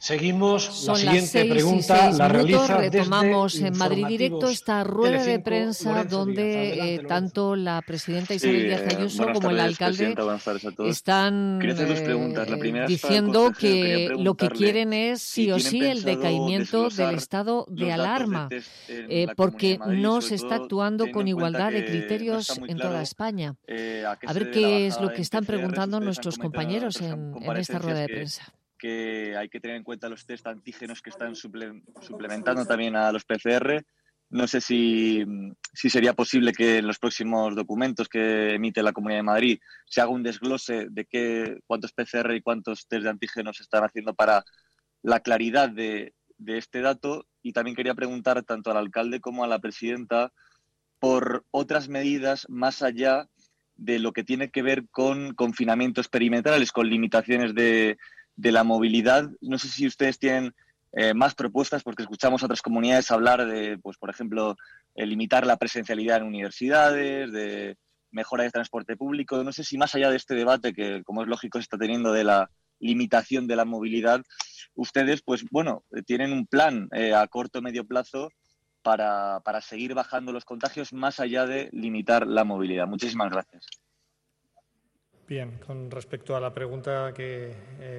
Seguimos. La Son las siguiente 6 y pregunta 6 la minutos. realiza Retomamos desde en Madrid Directo Informativos esta rueda de Telecinco, prensa Lorenzo Díaz. donde Adelante, Lorenzo. tanto la presidenta Sí, Isabel Díaz Ayuso buenas como el tardes, alcalde presidenta. Buenas tardes a todos. están Quería hacer dos preguntas. La primera es para el diciendo consejero. Quería que lo que preguntarle quieren es si sí o tienen sí el pensado decaimiento del desglosar estado de los datos de alarma, test en la Comunidad de porque Madrid, no sobre se está todo actuando teniendo con en cuenta igualdad de que no está criterios muy en toda claro España. a qué A se ver debe la qué es lo bajada que en están PCRs. preguntando Ustedes han nuestros comentado en compañeros otras en esta rueda comparecencias de prensa. que hay que tener en cuenta los test antígenos que están suplementando también a los PCR. No sé si sería posible que en los próximos documentos que emite la Comunidad de Madrid se haga un desglose de cuántos PCR y cuántos test de antígenos se están haciendo para la claridad de este dato. Y también quería preguntar tanto al alcalde como a la presidenta por otras medidas más allá de lo que tiene que ver con confinamientos perimetrales, con limitaciones de la movilidad. No sé si ustedes tienen más propuestas, porque escuchamos a otras comunidades hablar de, pues, por ejemplo, limitar la presencialidad en universidades, de mejora de transporte público. No sé si más allá de este debate, que como es lógico se está teniendo de la limitación de la movilidad, ustedes, pues bueno, tienen un plan a corto o medio plazo para seguir bajando los contagios más allá de limitar la movilidad. Muchísimas gracias. Bien, con respecto a la pregunta que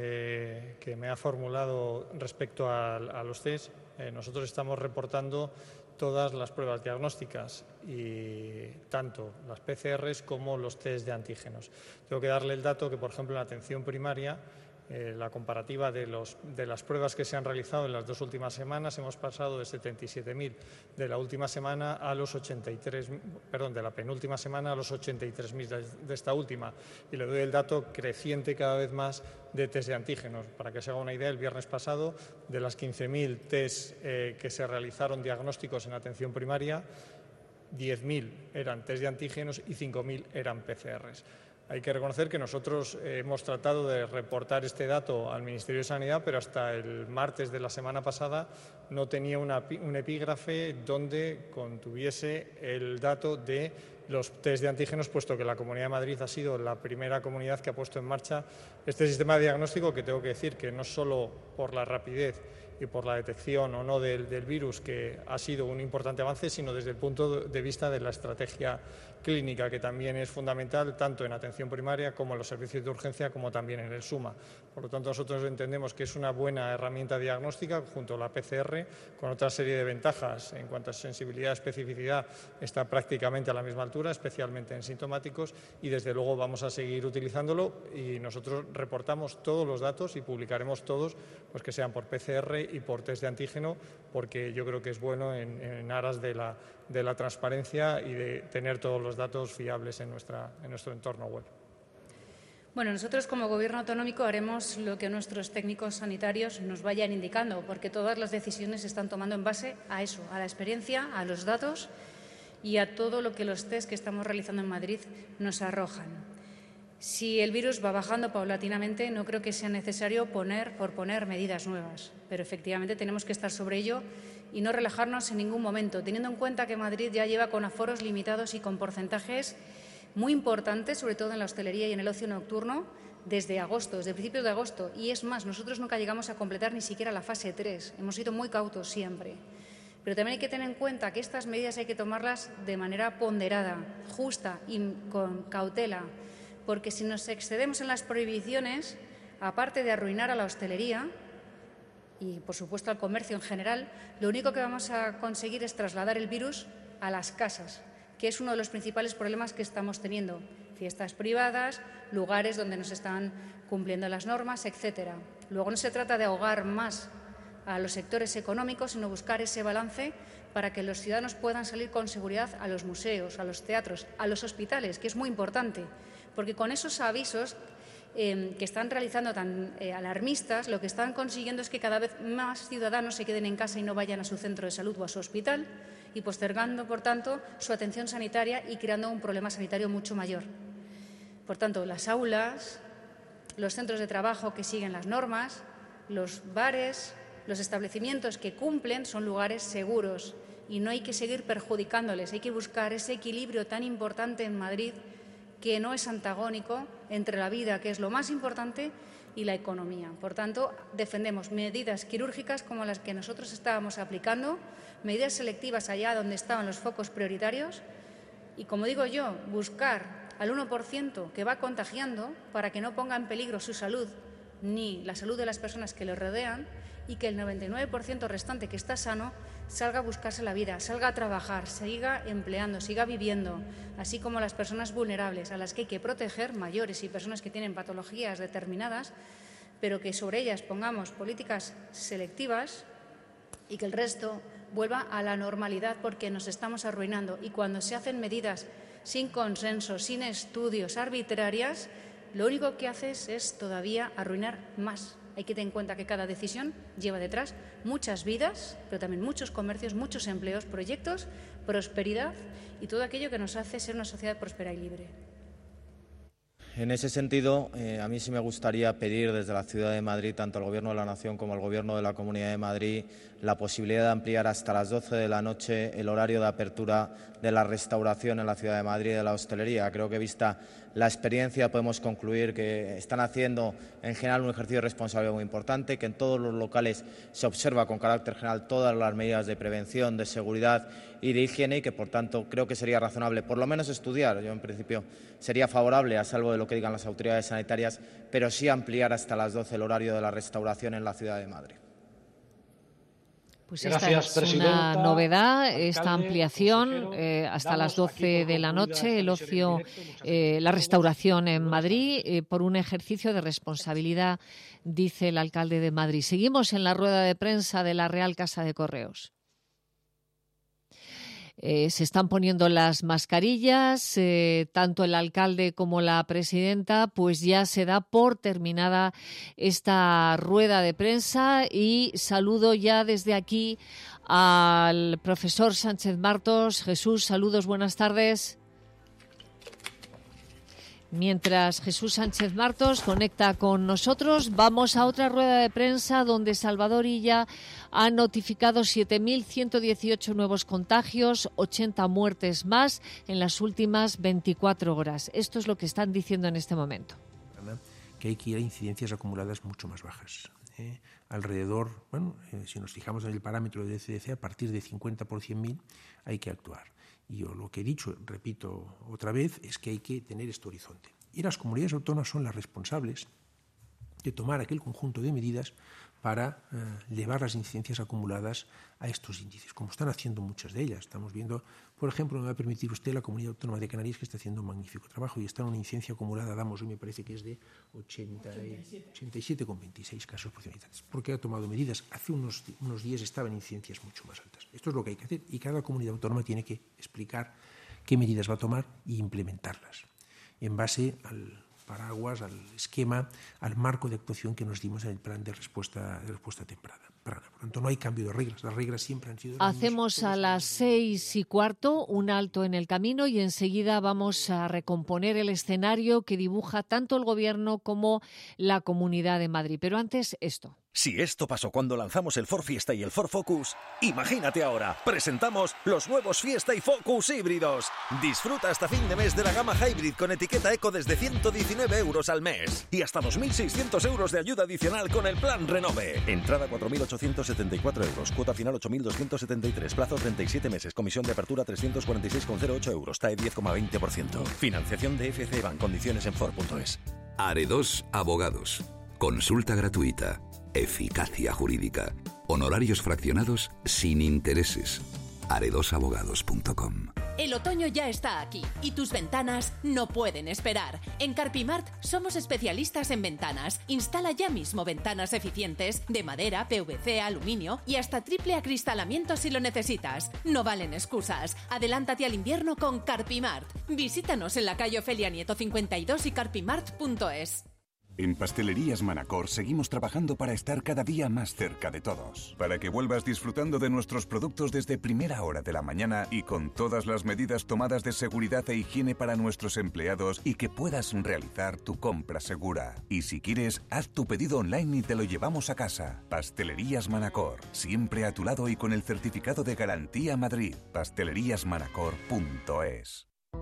me ha formulado respecto a los test, nosotros estamos reportando todas las pruebas diagnósticas, y tanto las PCRs como los test de antígenos. Tengo que darle el dato que, por ejemplo, en la atención primaria, la comparativa de las pruebas que se han realizado en las 2 últimas semanas, hemos pasado de 77.000 de la última semana a los 83, perdón, de la penúltima semana a los 83.000 de esta última. Y le doy el dato creciente cada vez más de test de antígenos. Para que se haga una idea, el viernes pasado, de las 15.000 test que se realizaron diagnósticos en atención primaria, 10.000 eran test de antígenos y 5.000 eran PCRs. Hay que reconocer que nosotros hemos tratado de reportar este dato al Ministerio de Sanidad, pero hasta el martes de la semana pasada no tenía un epígrafe donde contuviese el dato de los test de antígenos, puesto que la Comunidad de Madrid ha sido la primera comunidad que ha puesto en marcha este sistema de diagnóstico, que tengo que decir que no solo por la rapidez y por la detección o no del virus, que ha sido un importante avance, sino desde el punto de vista de la estrategia clínica, que también es fundamental tanto en atención primaria como en los servicios de urgencia, como también en el SUMA. Por lo tanto, nosotros entendemos que es una buena herramienta diagnóstica junto a la PCR, con otra serie de ventajas en cuanto a sensibilidad y especificidad. Está prácticamente a la misma altura, especialmente en sintomáticos, y desde luego vamos a seguir utilizándolo, y nosotros reportamos todos los datos y publicaremos todos, pues que sean por PCR y por test de antígeno, porque yo creo que es bueno en aras de la transparencia y de tener todos los datos fiables en nuestro entorno web. Bueno, nosotros como Gobierno autonómico haremos lo que nuestros técnicos sanitarios nos vayan indicando, porque todas las decisiones se están tomando en base a eso, a la experiencia, a los datos y a todo lo que los test que estamos realizando en Madrid nos arrojan. Si el virus va bajando paulatinamente, no creo que sea necesario poner medidas nuevas, pero efectivamente tenemos que estar sobre ello y no relajarnos en ningún momento, teniendo en cuenta que Madrid ya lleva con aforos limitados y con porcentajes muy importantes, sobre todo en la hostelería y en el ocio nocturno, desde agosto, desde principios de agosto. Y es más, nosotros nunca llegamos a completar ni siquiera la fase 3, hemos sido muy cautos siempre. Pero también hay que tener en cuenta que estas medidas hay que tomarlas de manera ponderada, justa y con cautela, porque si nos excedemos en las prohibiciones, aparte de arruinar a la hostelería y, por supuesto, al comercio en general, lo único que vamos a conseguir es trasladar el virus a las casas, que es uno de los principales problemas que estamos teniendo. Fiestas privadas, lugares donde no se están cumpliendo las normas, etcétera. Luego no se trata de ahogar más a los sectores económicos, sino buscar ese balance para que los ciudadanos puedan salir con seguridad a los museos, a los teatros, a los hospitales, que es muy importante, porque con esos avisos que están realizando tan alarmistas, lo que están consiguiendo es que cada vez más ciudadanos se queden en casa y no vayan a su centro de salud o a su hospital, y postergando, por tanto, su atención sanitaria y creando un problema sanitario mucho mayor. Por tanto, las aulas, los centros de trabajo que siguen las normas, los bares, los establecimientos que cumplen son lugares seguros y no hay que seguir perjudicándoles. Hay que buscar ese equilibrio tan importante en Madrid, que no es antagónico entre la vida, que es lo más importante, y la economía. Por tanto, defendemos medidas quirúrgicas como las que nosotros estábamos aplicando, medidas selectivas allá donde estaban los focos prioritarios y, como digo yo, buscar al 1% que va contagiando para que no ponga en peligro su salud ni la salud de las personas que le rodean y que el 99% restante que está sano salga a buscarse la vida, salga a trabajar, siga empleando, siga viviendo, así como las personas vulnerables a las que hay que proteger, mayores y personas que tienen patologías determinadas, pero que sobre ellas pongamos políticas selectivas y que el resto vuelva a la normalidad porque nos estamos arruinando. Y cuando se hacen medidas sin consenso, sin estudios, arbitrarias, lo único que haces es todavía arruinar más. Hay que tener en cuenta que cada decisión lleva detrás muchas vidas, pero también muchos comercios, muchos empleos, proyectos, prosperidad y todo aquello que nos hace ser una sociedad próspera y libre. En ese sentido, a mí sí me gustaría pedir desde la Ciudad de Madrid, tanto al Gobierno de la Nación como al Gobierno de la Comunidad de Madrid, la posibilidad de ampliar hasta las 12 de la noche el horario de apertura de la restauración en la Ciudad de Madrid y de la hostelería. Creo que, vista la experiencia, podemos concluir que están haciendo en general un ejercicio de responsabilidad muy importante, que en todos los locales se observa con carácter general todas las medidas de prevención, de seguridad y de higiene y que, por tanto, creo que sería razonable por lo menos estudiar. Yo, en principio, sería favorable, a salvo de lo que digan las autoridades sanitarias, pero sí ampliar hasta las 12 el horario de la restauración en la Ciudad de Madrid. Pues esta es una novedad, esta ampliación hasta las 12 de la noche, el ocio, la restauración en Madrid, por un ejercicio de responsabilidad, dice el alcalde de Madrid. Seguimos en la rueda de prensa de la Real Casa de Correos. Se están poniendo las mascarillas, tanto el alcalde como la presidenta, pues ya se da por terminada esta rueda de prensa y saludo ya desde aquí al profesor Sánchez Martos. Jesús, saludos, buenas tardes. Mientras Jesús Sánchez Martos conecta con nosotros, vamos a otra rueda de prensa donde Salvador Illa ha notificado 7.118 nuevos contagios, 80 muertes más en las últimas 24 horas. Esto es lo que están diciendo en este momento. Que hay que ir a incidencias acumuladas mucho más bajas. Alrededor, si nos fijamos en el parámetro de CDC, a partir de 50 por 100.000 hay que actuar. Y yo lo que he dicho, repito otra vez, es que hay que tener este horizonte. Y las comunidades autónomas son las responsables de tomar aquel conjunto de medidas para llevar las incidencias acumuladas a estos índices, como están haciendo muchas de ellas. Estamos viendo, por ejemplo, me va a permitir usted, la Comunidad Autónoma de Canarias, que está haciendo un magnífico trabajo y está en una incidencia acumulada, hoy me parece que es de 87,26 casos por 100.000 habitantes, porque ha tomado medidas. Hace unos días estaban incidencias mucho más altas. Esto es lo que hay que hacer y cada comunidad autónoma tiene que explicar qué medidas va a tomar y implementarlas en base al paraguas, al esquema, al marco de actuación que nos dimos en el plan de respuesta temprana. Por lo tanto, no hay cambio de reglas. Las reglas siempre han sido las mismas. Hacemos a las 6:15 un alto en el camino y enseguida vamos a recomponer el escenario que dibuja tanto el Gobierno como la Comunidad de Madrid. Pero antes, esto. Si esto pasó cuando lanzamos el Ford Fiesta y el Ford Focus, imagínate ahora, presentamos los nuevos Fiesta y Focus híbridos. Disfruta hasta fin de mes de la gama Hybrid con etiqueta Eco desde 119 euros al mes y hasta 2.600 euros de ayuda adicional con el plan Renove. Entrada 4.874 euros, cuota final 8.273, plazo 37 meses, comisión de apertura 346,08 euros, TAE 10,20%. Financiación de FC Bank, condiciones en Ford.es. Aredos Abogados. Consulta gratuita. Eficacia jurídica. Honorarios fraccionados sin intereses. aredosabogados.com. El otoño ya está aquí y tus ventanas no pueden esperar. En Carpimart somos especialistas en ventanas. Instala ya mismo ventanas eficientes de madera, PVC, aluminio y hasta triple acristalamiento si lo necesitas. No valen excusas. Adelántate al invierno con Carpimart. Visítanos en la calle Ofelia Nieto 52 y carpimart.es. En Pastelerías Manacor seguimos trabajando para estar cada día más cerca de todos. Para que vuelvas disfrutando de nuestros productos desde primera hora de la mañana y con todas las medidas tomadas de seguridad e higiene para nuestros empleados y que puedas realizar tu compra segura. Y si quieres, haz tu pedido online y te lo llevamos a casa. Pastelerías Manacor, siempre a tu lado y con el certificado de garantía Madrid. Pasteleríasmanacor.es.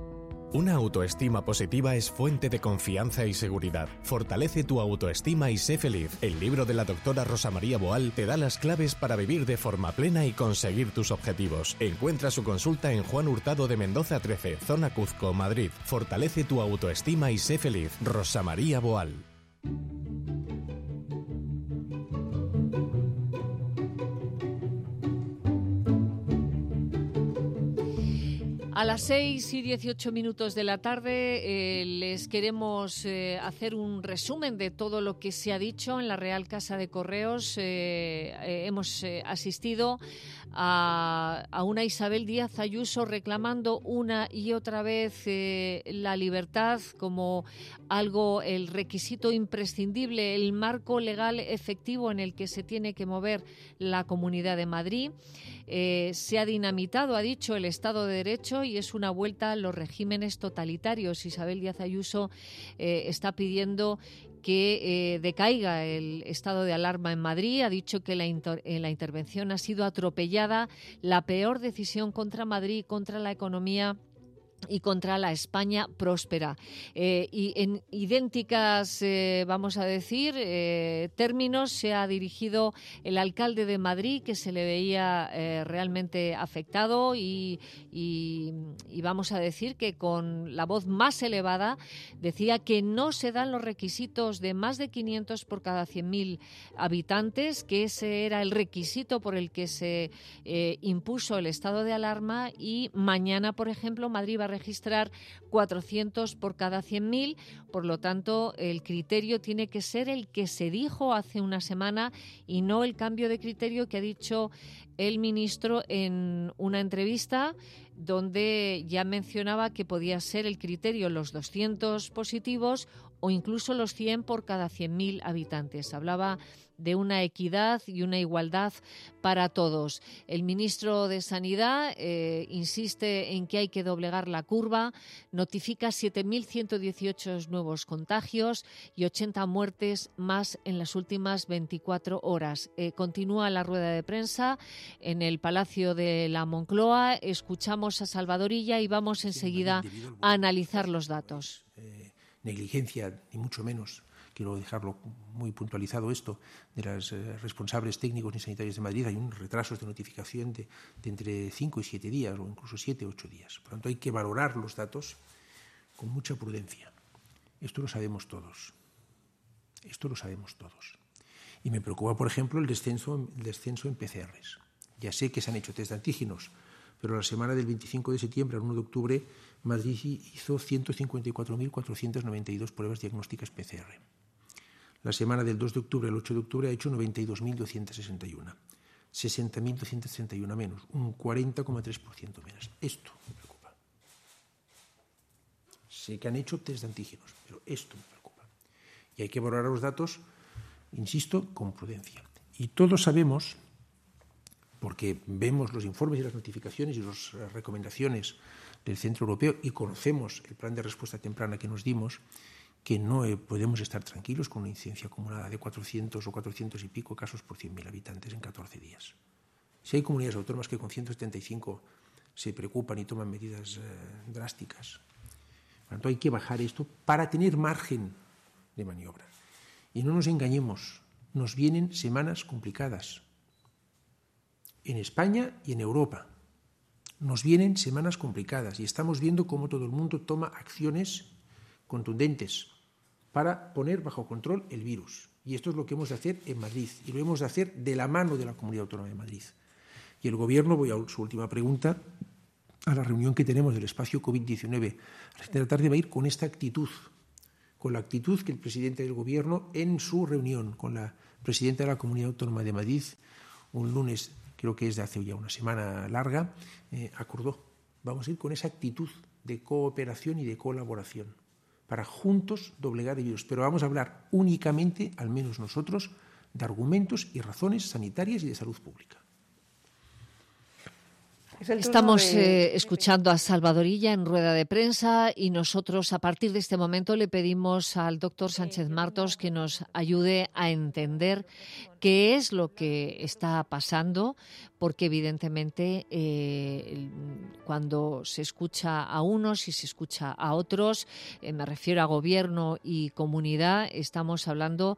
Una autoestima positiva es fuente de confianza y seguridad. Fortalece tu autoestima y sé feliz. El libro de la doctora Rosa María Boal te da las claves para vivir de forma plena y conseguir tus objetivos. Encuentra su consulta en Juan Hurtado de Mendoza 13, Zona Cuzco, Madrid. Fortalece tu autoestima y sé feliz. Rosa María Boal. A las 6:18 de la tarde les queremos hacer un resumen de todo lo que se ha dicho en la Real Casa de Correos. Hemos asistido a una Isabel Díaz Ayuso reclamando una y otra vez la libertad como algo, el requisito imprescindible, el marco legal efectivo en el que se tiene que mover la Comunidad de Madrid. Se ha dinamitado, ha dicho, el Estado de Derecho y es una vuelta a los regímenes totalitarios. Isabel Díaz Ayuso está pidiendo que decaiga el estado de alarma en Madrid. Ha dicho que la intervención ha sido atropellada, la peor decisión contra Madrid, contra la economía y contra la España próspera. Y en idénticas, vamos a decir, términos se ha dirigido el alcalde de Madrid, que se le veía realmente afectado y vamos a decir que con la voz más elevada decía que no se dan los requisitos de más de 500 por cada 100.000 habitantes, que ese era el requisito por el que se impuso el estado de alarma, y mañana, por ejemplo, Madrid va a registrar 400 por cada 100.000, por lo tanto el criterio tiene que ser el que se dijo hace una semana y no el cambio de criterio que ha dicho el ministro en una entrevista, donde ya mencionaba que podía ser el criterio los 200 positivos o incluso los 100 por cada 100.000 habitantes. Hablaba de una equidad y una igualdad para todos. El ministro de Sanidad insiste en que hay que doblegar la curva, notifica 7.118 nuevos contagios y 80 muertes más en las últimas 24 horas. Continúa la rueda de prensa en el Palacio de la Moncloa. Escuchamos a Salvadorilla y vamos enseguida a analizar los datos. Negligencia, ni mucho menos, quiero dejarlo muy puntualizado esto, de los responsables técnicos y sanitarios de Madrid. Hay unos retrasos de notificación de entre 5 y 7 días, o incluso 7 o 8 días. Por lo tanto, hay que valorar los datos con mucha prudencia. Esto lo sabemos todos. Esto lo sabemos todos. Y me preocupa, por ejemplo, el descenso en PCRs. Ya sé que se han hecho test de antígenos, pero la semana del 25 de septiembre al 1 de octubre, Madrid hizo 154.492 pruebas diagnósticas PCR. La semana del 2 de octubre al 8 de octubre ha hecho 92.261. 60.231 menos, un 40,3% menos. Esto me preocupa. Sé que han hecho test de antígenos, pero esto me preocupa. Y hay que valorar los datos, insisto, con prudencia. Y todos sabemos, porque vemos los informes y las notificaciones y las recomendaciones del Centro Europeo y conocemos el plan de respuesta temprana que nos dimos, que no podemos estar tranquilos con una incidencia acumulada de 400 o 400 y pico casos por 100.000 habitantes en 14 días. Si hay comunidades autónomas que con 175 se preocupan y toman medidas drásticas, por lo tanto hay que bajar esto para tener margen de maniobra. Y no nos engañemos, nos vienen semanas complicadas. En España y en Europa nos vienen semanas complicadas y estamos viendo cómo todo el mundo toma acciones contundentes para poner bajo control el virus. Y esto es lo que hemos de hacer en Madrid y lo hemos de hacer de la mano de la Comunidad Autónoma de Madrid. Y el Gobierno, voy a su última pregunta, a la reunión que tenemos del espacio COVID-19 a las 7 de la tarde va a ir con esta actitud, con la actitud que el presidente del Gobierno en su reunión con la presidenta de la Comunidad Autónoma de Madrid un lunes, creo que es de hace ya una semana larga, acordó. Vamos a ir con esa actitud de cooperación y de colaboración para juntos doblegar el virus. Pero vamos a hablar únicamente, al menos nosotros, de argumentos y razones sanitarias y de salud pública. Estamos escuchando a Salvadorilla en rueda de prensa y nosotros a partir de este momento le pedimos al doctor Sánchez Martos que nos ayude a entender qué es lo que está pasando, porque evidentemente cuando se escucha a unos y se escucha a otros, me refiero a gobierno y comunidad, estamos hablando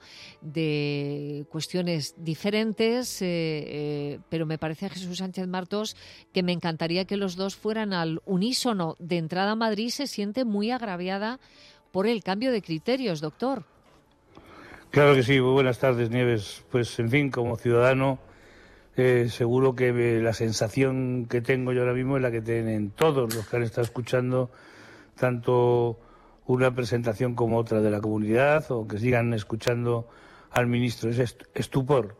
de cuestiones diferentes, pero me parece a Jesús Sánchez Martos que me encantaría que los dos fueran al unísono. De entrada, Madrid se siente muy agraviada por el cambio de criterios, doctor. Claro que sí, muy buenas tardes, Nieves. Pues, en fin, como ciudadano, seguro que la sensación que tengo yo ahora mismo es la que tienen todos los que han estado escuchando tanto una presentación como otra de la comunidad, o que sigan escuchando al ministro. Es estupor,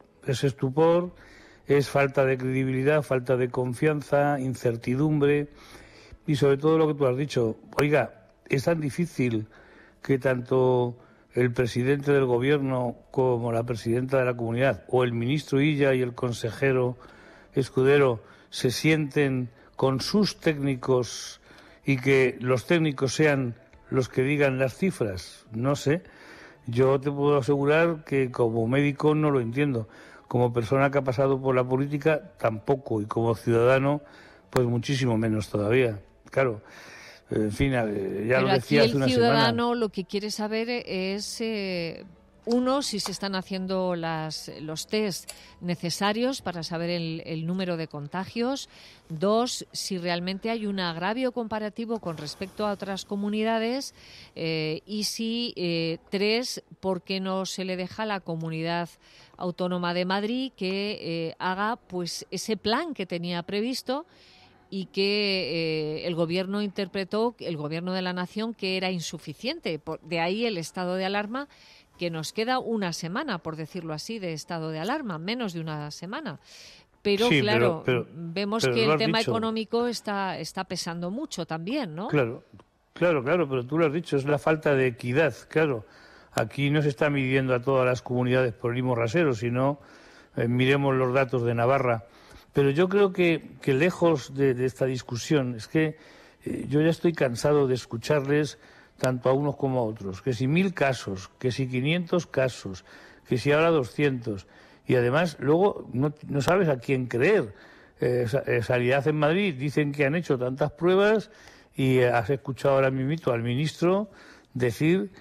es falta de credibilidad, falta de confianza, incertidumbre y sobre todo lo que tú has dicho. Oiga, es tan difícil que tanto el presidente del gobierno como la presidenta de la comunidad o el ministro Illa y el consejero Escudero se sienten con sus técnicos y que los técnicos sean los que digan las cifras. No sé, yo te puedo asegurar que como médico no lo entiendo, como persona que ha pasado por la política tampoco, y como ciudadano pues muchísimo menos todavía. Claro. En fin, ya pero lo decía hace una semana. Aquí el ciudadano lo que quiere saber es, uno, si se están haciendo los test necesarios para saber el número de contagios. Dos, si realmente hay un agravio comparativo con respecto a otras comunidades. Y si, tres, ¿por qué no se le deja a la Comunidad Autónoma de Madrid que haga pues ese plan que tenía previsto y que el gobierno interpretó, el gobierno de la nación, que era insuficiente? De ahí el estado de alarma, que nos queda una semana, por decirlo así, de estado de alarma, menos de una semana. Pero sí, claro, pero vemos que el tema económico está pesando mucho también, ¿no? Claro, pero tú lo has dicho, es la falta de equidad, claro. Aquí no se está midiendo a todas las comunidades por el mismo rasero, sino miremos los datos de Navarra. Pero yo creo que lejos de esta discusión, es que yo ya estoy cansado de escucharles tanto a unos como a otros, que si 1000 casos, que si 500 casos, que si ahora 200, y además luego no sabes a quién creer. Sanidad en Madrid dicen que han hecho tantas pruebas y has escuchado ahora mismo al ministro decir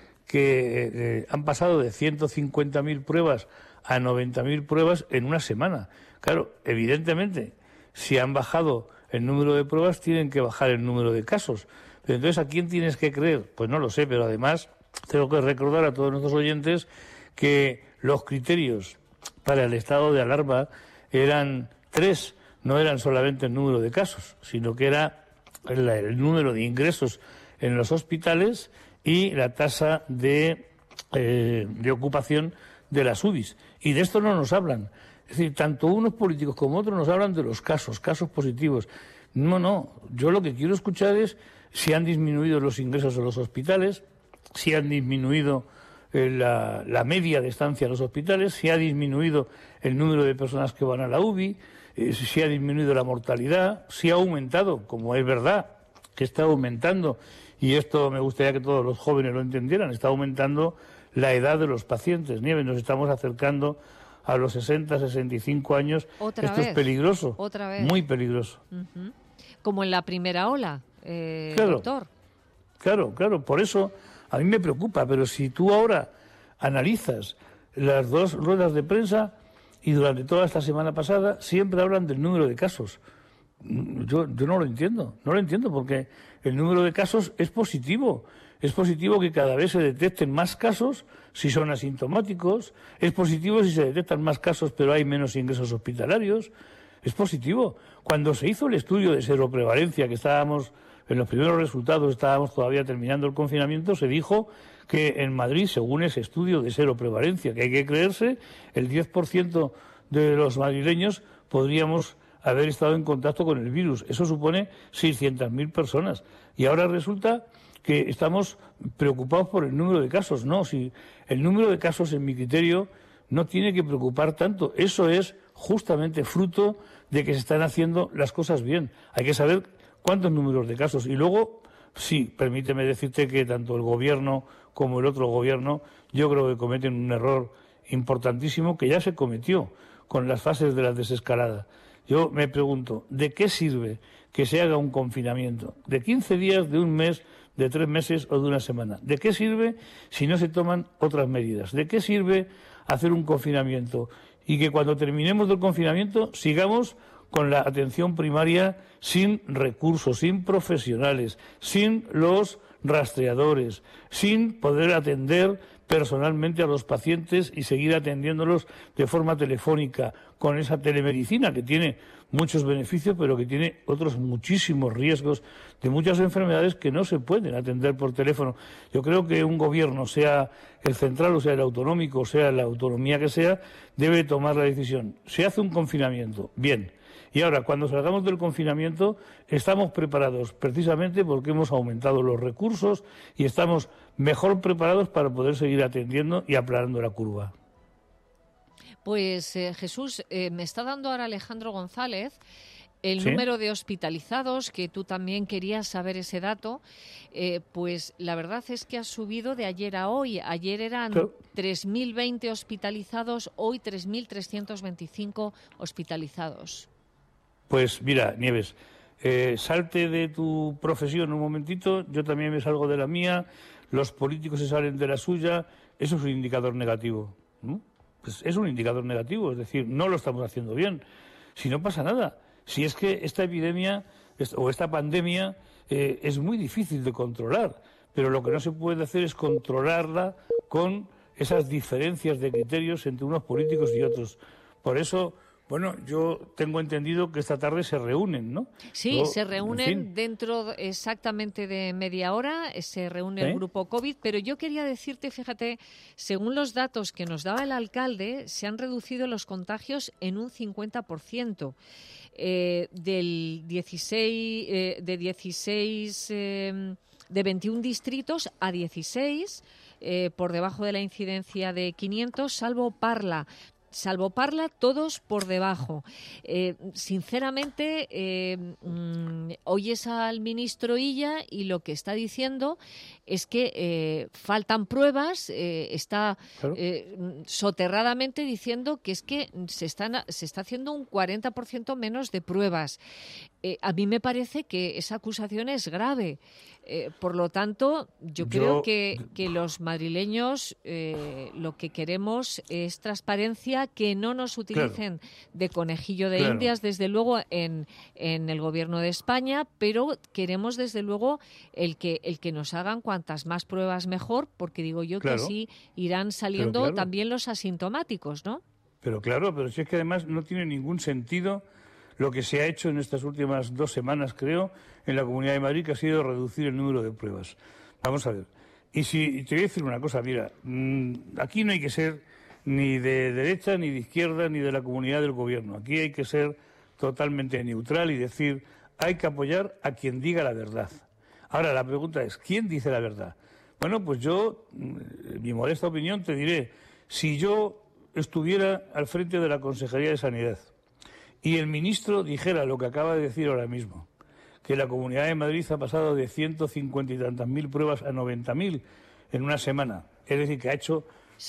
que han pasado de 150.000 pruebas a 90.000 pruebas en una semana. Claro, evidentemente, si han bajado el número de pruebas, tienen que bajar el número de casos. Pero entonces, ¿a quién tienes que creer? Pues no lo sé, pero además tengo que recordar a todos nuestros oyentes que los criterios para el estado de alarma eran 3, no eran solamente el número de casos, sino que era el número de ingresos en los hospitales y la tasa de ocupación de las UBIs. Y de esto no nos hablan. Es decir, tanto unos políticos como otros nos hablan de los casos positivos. No, yo lo que quiero escuchar es si han disminuido los ingresos en los hospitales, si han disminuido la media de estancia en los hospitales, si ha disminuido el número de personas que van a la UBI, si ha disminuido la mortalidad, si ha aumentado, como es verdad que está aumentando, y esto me gustaría que todos los jóvenes lo entendieran, está aumentando la edad de los pacientes. Nieves, nos estamos acercando a los 60, 65 años. Esto es peligroso, muy peligroso. Uh-huh. Como en la primera ola, doctor. Claro, por eso a mí me preocupa, pero si tú ahora analizas las dos ruedas de prensa y durante toda esta semana pasada siempre hablan del número de casos. Yo no lo entiendo porque el número de casos es positivo. Es positivo que cada vez se detecten más casos si son asintomáticos. Es positivo si se detectan más casos pero hay menos ingresos hospitalarios. Es positivo. Cuando se hizo el estudio de seroprevalencia, que estábamos en los primeros resultados, estábamos todavía terminando el confinamiento, se dijo que en Madrid, según ese estudio de seroprevalencia, que hay que creerse, el 10% de los madrileños podríamos haber estado en contacto con el virus. Eso supone 600.000 personas. Y ahora resulta que estamos preocupados por el número de casos. No, si el número de casos, en mi criterio, no tiene que preocupar tanto. Eso es justamente fruto de que se están haciendo las cosas bien. Hay que saber cuántos números de casos. Y luego, sí, permíteme decirte que tanto el gobierno como el otro gobierno, yo creo que cometen un error importantísimo que ya se cometió con las fases de la desescalada. Yo me pregunto, ¿de qué sirve que se haga un confinamiento? ¿De 15 días, de un mes, de 3 meses o de una semana? ¿De qué sirve si no se toman otras medidas? ¿De qué sirve hacer un confinamiento y que cuando terminemos del confinamiento sigamos con la atención primaria sin recursos, sin profesionales, sin los rastreadores, sin poder atender personalmente a los pacientes y seguir atendiéndolos de forma telefónica, con esa telemedicina que tiene muchos beneficios, pero que tiene otros muchísimos riesgos de muchas enfermedades que no se pueden atender por teléfono? Yo creo que un gobierno, sea el central o sea el autonómico, o sea la autonomía que sea, debe tomar la decisión. Se hace un confinamiento, bien. Y ahora, cuando salgamos del confinamiento, estamos preparados precisamente porque hemos aumentado los recursos y estamos mejor preparados para poder seguir atendiendo y aplanando la curva. Pues Jesús, me está dando ahora Alejandro González el número de hospitalizados, que tú también querías saber ese dato. Pues la verdad es que ha subido de ayer a hoy. Ayer eran 3.020 hospitalizados, hoy 3.325 hospitalizados. Pues mira, Nieves, salte de tu profesión un momentito, yo también me salgo de la mía, los políticos se salen de la suya, eso es un indicador negativo, ¿no? Pues es un indicador negativo, es decir, no lo estamos haciendo bien. Si no pasa nada, si es que esta epidemia o esta pandemia es muy difícil de controlar, pero lo que no se puede hacer es controlarla con esas diferencias de criterios entre unos políticos y otros. Por eso, bueno, yo tengo entendido que esta tarde se reúnen, ¿no? Sí, se reúnen dentro exactamente de media hora, se reúne el grupo COVID, pero yo quería decirte, fíjate, según los datos que nos daba el alcalde, se han reducido los contagios en un 50%. De 21 distritos a 16, por debajo de la incidencia de 500, salvo Parla, todos por debajo. Sinceramente, oyes al ministro Illa y lo que está diciendo es que faltan pruebas, está soterradamente diciendo que es que se está haciendo un 40% menos de pruebas. A mí me parece que esa acusación es grave. Por lo tanto, yo creo que los madrileños lo que queremos es transparencia, que no nos utilicen de conejillo de indias, desde luego, en el gobierno de España, pero queremos, desde luego, el que nos hagan cuantas más pruebas mejor, porque digo yo que así irán saliendo también los asintomáticos, ¿no? Pero si es que además no tiene ningún sentido lo que se ha hecho en estas últimas 2 semanas, creo, en la Comunidad de Madrid, que ha sido reducir el número de pruebas. Vamos a ver. Y te voy a decir una cosa, mira, aquí no hay que ser ni de derecha, ni de izquierda, ni de la comunidad del gobierno. Aquí hay que ser totalmente neutral y decir, hay que apoyar a quien diga la verdad. Ahora, la pregunta es, ¿quién dice la verdad? Bueno, pues yo, mi modesta opinión, te diré, si yo estuviera al frente de la Consejería de Sanidad y el ministro dijera lo que acaba de decir ahora mismo, que la Comunidad de Madrid ha pasado de 150 y tantas mil pruebas a 90.000 en una semana, es decir, que ha hecho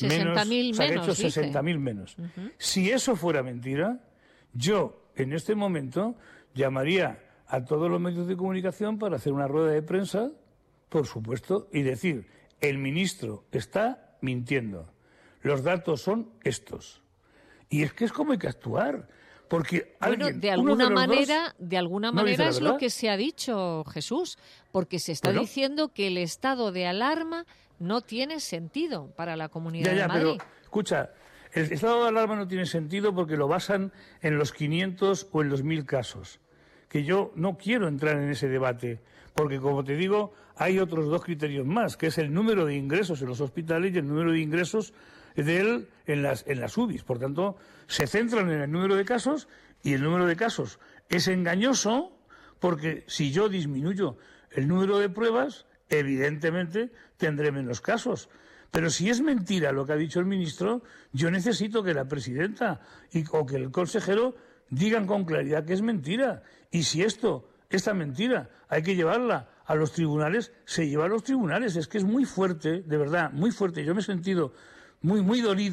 60.000 menos. Uh-huh. Si eso fuera mentira, yo en este momento llamaría a todos los medios de comunicación para hacer una rueda de prensa, por supuesto, y decir, el ministro está mintiendo, los datos son estos. Y es que es como hay que actuar. Porque de alguna manera es lo que se ha dicho, Jesús, porque se está diciendo que el estado de alarma no tiene sentido para la Comunidad de Madrid. Pero, escucha, el estado de alarma no tiene sentido porque lo basan en los 500 o en los 1.000 casos, que yo no quiero entrar en ese debate, porque, como te digo, hay otros 2 criterios más, que es el número de ingresos en los hospitales y el número de ingresos en las UBIs. Por tanto, se centran en el número de casos y el número de casos es engañoso porque si yo disminuyo el número de pruebas, evidentemente tendré menos casos. Pero si es mentira lo que ha dicho el ministro, yo necesito que la presidenta o que el consejero digan con claridad que es mentira. Y si esta mentira hay que llevarla a los tribunales, se lleva a los tribunales. Es que es muy fuerte, de verdad, muy fuerte. Yo me he sentido muy dolido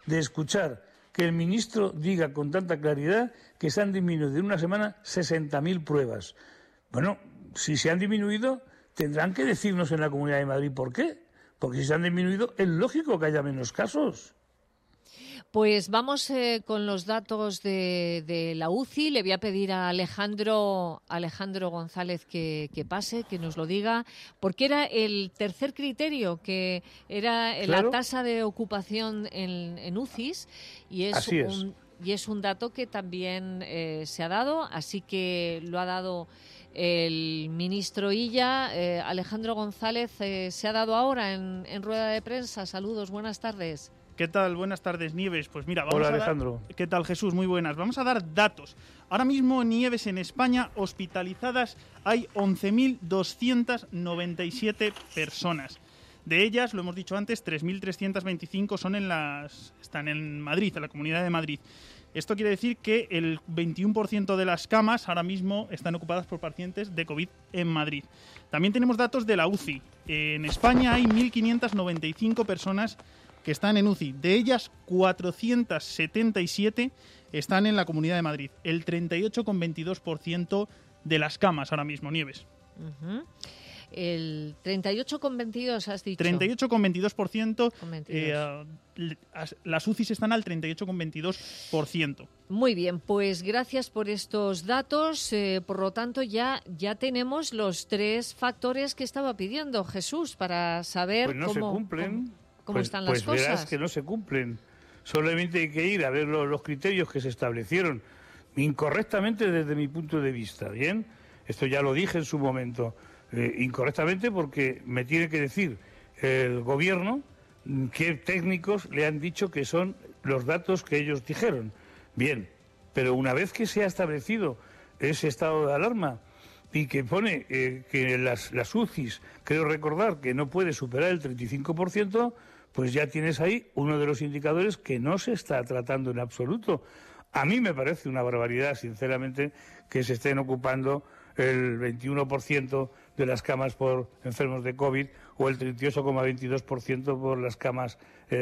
de escuchar que el ministro diga con tanta claridad que se han disminuido en una semana 60.000 pruebas. Bueno, si se han disminuido, tendrán que decirnos en la Comunidad de Madrid por qué. Porque si se han disminuido, es lógico que haya menos casos. Pues vamos con los datos de la UCI. Le voy a pedir a Alejandro González que pase, que nos lo diga, porque era el tercer criterio, que era la tasa de ocupación en UCIs, y es un dato que también se ha dado, así que lo ha dado el ministro Illa. Alejandro González, se ha dado ahora en rueda de prensa. Saludos, buenas tardes. ¿Qué tal? Buenas tardes, Nieves. Pues mira, vamos Hola, a dar... Alejandro. ¿Qué tal, Jesús? Muy buenas. Vamos a dar datos. Ahora mismo, Nieves, en España, hospitalizadas hay 11.297 personas. De ellas, lo hemos dicho antes, 3.325 están en Madrid, en la Comunidad de Madrid. Esto quiere decir que el 21% de las camas ahora mismo están ocupadas por pacientes de COVID en Madrid. También tenemos datos de la UCI. En España hay 1.595 personas que están en UCI. De ellas, 477 están en la Comunidad de Madrid. El 38,22% de las camas ahora mismo, Nieves. Uh-huh. El 38,22 has dicho. 38,22%. Las UCIs están al 38,22%. Muy bien, pues gracias por estos datos. Por lo tanto, ya tenemos los 3 factores que estaba pidiendo Jesús para saber pues no se cumplen. ¿Cómo están las cosas? Pues verás que no se cumplen. Solamente hay que ir a ver los criterios que se establecieron incorrectamente desde mi punto de vista. ¿Bien? Esto ya lo dije en su momento. Incorrectamente porque me tiene que decir el gobierno qué técnicos le han dicho que son los datos que ellos dijeron. Bien, pero una vez que se ha establecido ese estado de alarma y que pone que las UCIs, creo recordar que no puede superar el 35%, pues ya tienes ahí uno de los indicadores que no se está tratando en absoluto. A mí me parece una barbaridad, sinceramente, que se estén ocupando el 21% de las camas por enfermos de COVID o el 38,22% por las camas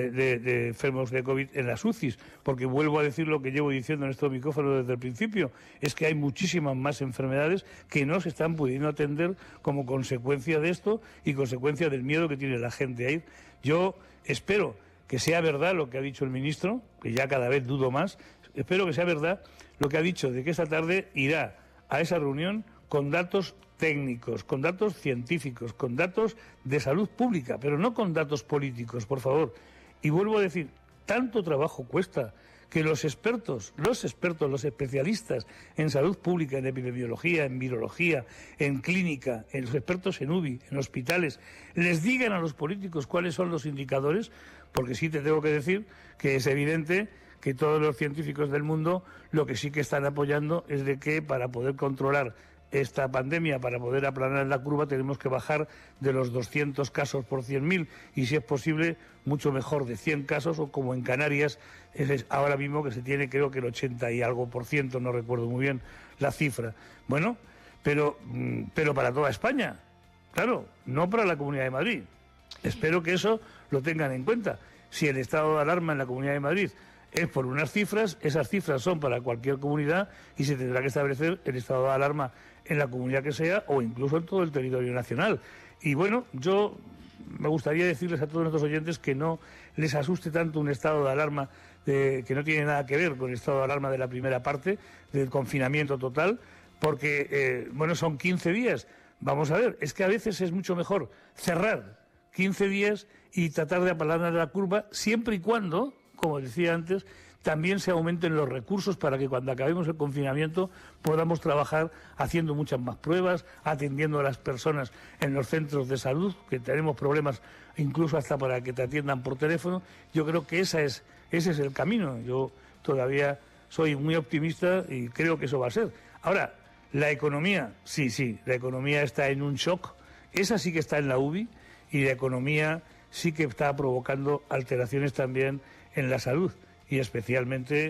de enfermos de COVID en las UCIs, porque vuelvo a decir lo que llevo diciendo en estos micrófonos desde el principio, es que hay muchísimas más enfermedades que no se están pudiendo atender como consecuencia de esto y consecuencia del miedo que tiene la gente a ir. Yo espero que sea verdad lo que ha dicho el ministro, que ya cada vez dudo más, espero que sea verdad lo que ha dicho de que esta tarde irá a esa reunión con datos técnicos, con datos científicos, con datos de salud pública, pero no con datos políticos, por favor. Y vuelvo a decir, tanto trabajo cuesta que los expertos, los especialistas en salud pública, en epidemiología, en virología, en clínica, en los expertos en UBI, en hospitales, les digan a los políticos cuáles son los indicadores, porque sí te tengo que decir que es evidente que todos los científicos del mundo lo que sí que están apoyando es de que para poder controlar esta pandemia, para poder aplanar la curva, tenemos que bajar de los 200 casos por 100.000 y, si es posible, mucho mejor de 100 casos, o como en Canarias es ahora mismo, que se tiene creo que el 80 y algo por ciento, no recuerdo muy bien la cifra. Bueno, pero para toda España, claro, no para la Comunidad de Madrid. Espero que eso lo tengan en cuenta. Si el estado de alarma en la Comunidad de Madrid es por unas cifras, esas cifras son para cualquier comunidad y se tendrá que establecer el estado de alarma en la comunidad que sea o incluso en todo el territorio nacional. Y bueno, yo me gustaría decirles a todos nuestros oyentes que no les asuste tanto un estado de alarma que no tiene nada que ver con el estado de alarma de la primera parte, del confinamiento total, porque, son 15 días. Vamos a ver, es que a veces es mucho mejor cerrar 15 días y tratar de aplanar la curva, siempre y cuando, como decía antes, también se aumenten los recursos para que cuando acabemos el confinamiento podamos trabajar haciendo muchas más pruebas, atendiendo a las personas en los centros de salud, que tenemos problemas incluso hasta para que te atiendan por teléfono. Yo creo que ese es el camino. Yo todavía soy muy optimista y creo que eso va a ser. Ahora, la economía, sí, la economía está en un shock. Esa sí que está en la UBI y la economía sí que está provocando alteraciones también en la salud. Y especialmente,